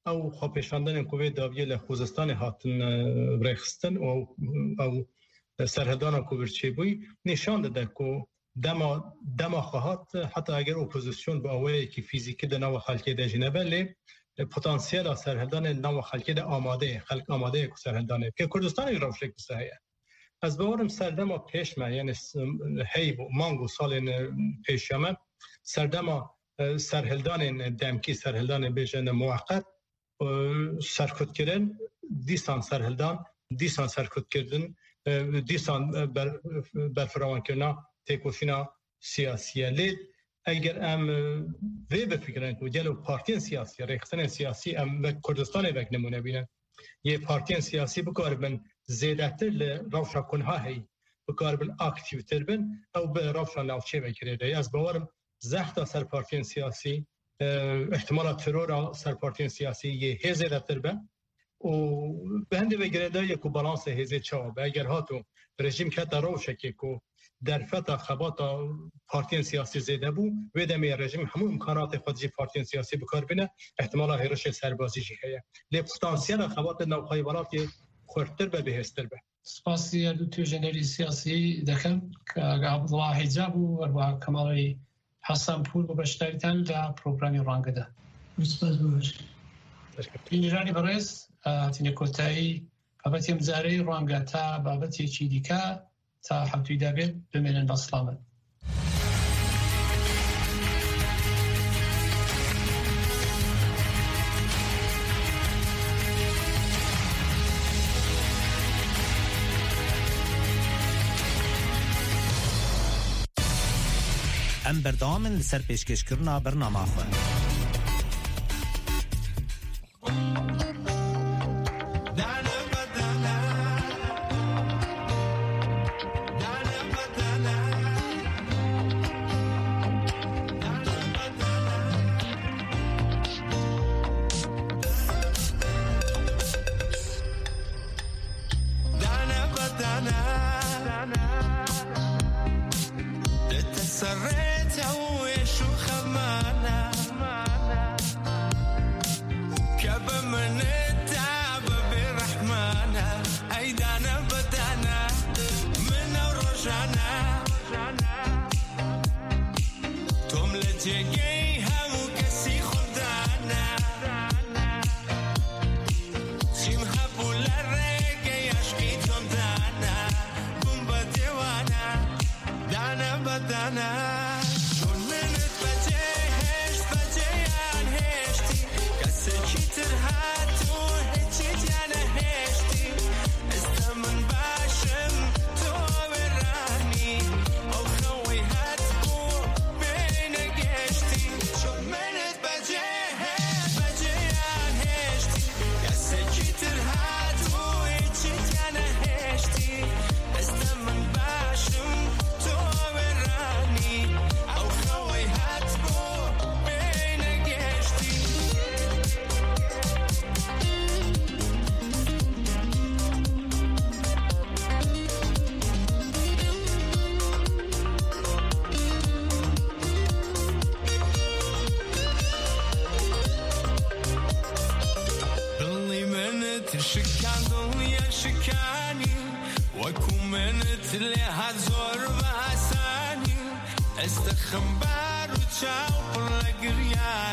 او خواپیشاندن کوی داویه لخوزستان هاتن برخستن و او سرهدان کوبرچی بوی نشان داده که دما دما خواهد حتی اگر اپوزیسیون با اوی که فیزیکی د نو خلکی د جنبه لی پتانسیل سرهدان نو خلکی د آماده خلق آماده کو سرهدان که کردستان روشک بسایه از باورم سردما پیش ما یعنی هی مانگو سال پیشمه سردما سرهدان دمکی سرهدان بیشن موقت سرکوت کردن دیسان سرهدان دیسان سرکوت کردن دیسان بر برفراوان کردن تکوشینا سیاسیه لید اگر ام وی بفکرن که جلو پارتین سیاسی ریختن سیاسی ام کردستان وک نمونه بینن یه پارتین سیاسی بکار بن زیادتر لروشا کنها هی بکار بن اکتیوتر بن او به روشا نوچه بکرده از باورم زخت سر پارتین سیاسی احتمال ترور سر پارتین سیاسی یه هی زیادتر بن و به هنده بگرده یکو بالانس هیزه چاوه اگر هاتو رژیم که در روشه که در فتح خبات پارتین سیاسی زیده بو و دمی رژیم همون امکانات خودجی پارتین سیاسی بکار بینه احتمال هیروش سربازی جیه لی پتانسیل خبات نوخای بالاتی خورتر به بهستر به سپاسی دو تو جنری سیاسی دکن که عبدالله حجاب و با کمالی حسن پور و بشتریتن در پروگرامی رانگده سپاس بوش اینجانی برایز تینه کتایی بابتی امزاری رانگه تا بابتی چی دیکه تا حبتوی دابێت بمێنن بە سڵامەت. ئەم بەردەوامن لەسەر پێشکەشکردنا بەرنامەخۆ.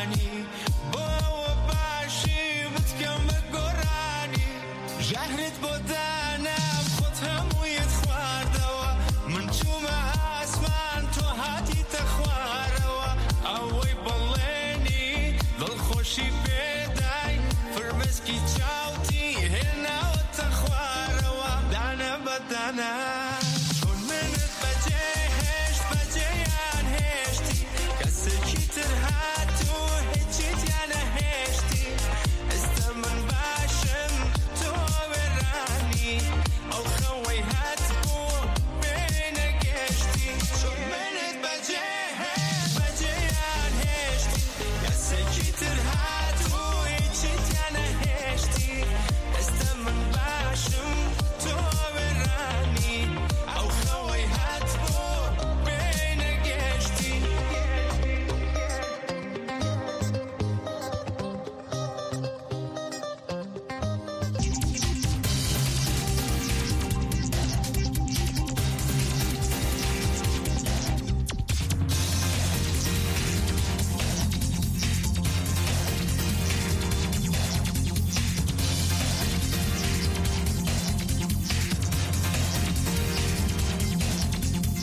شهرت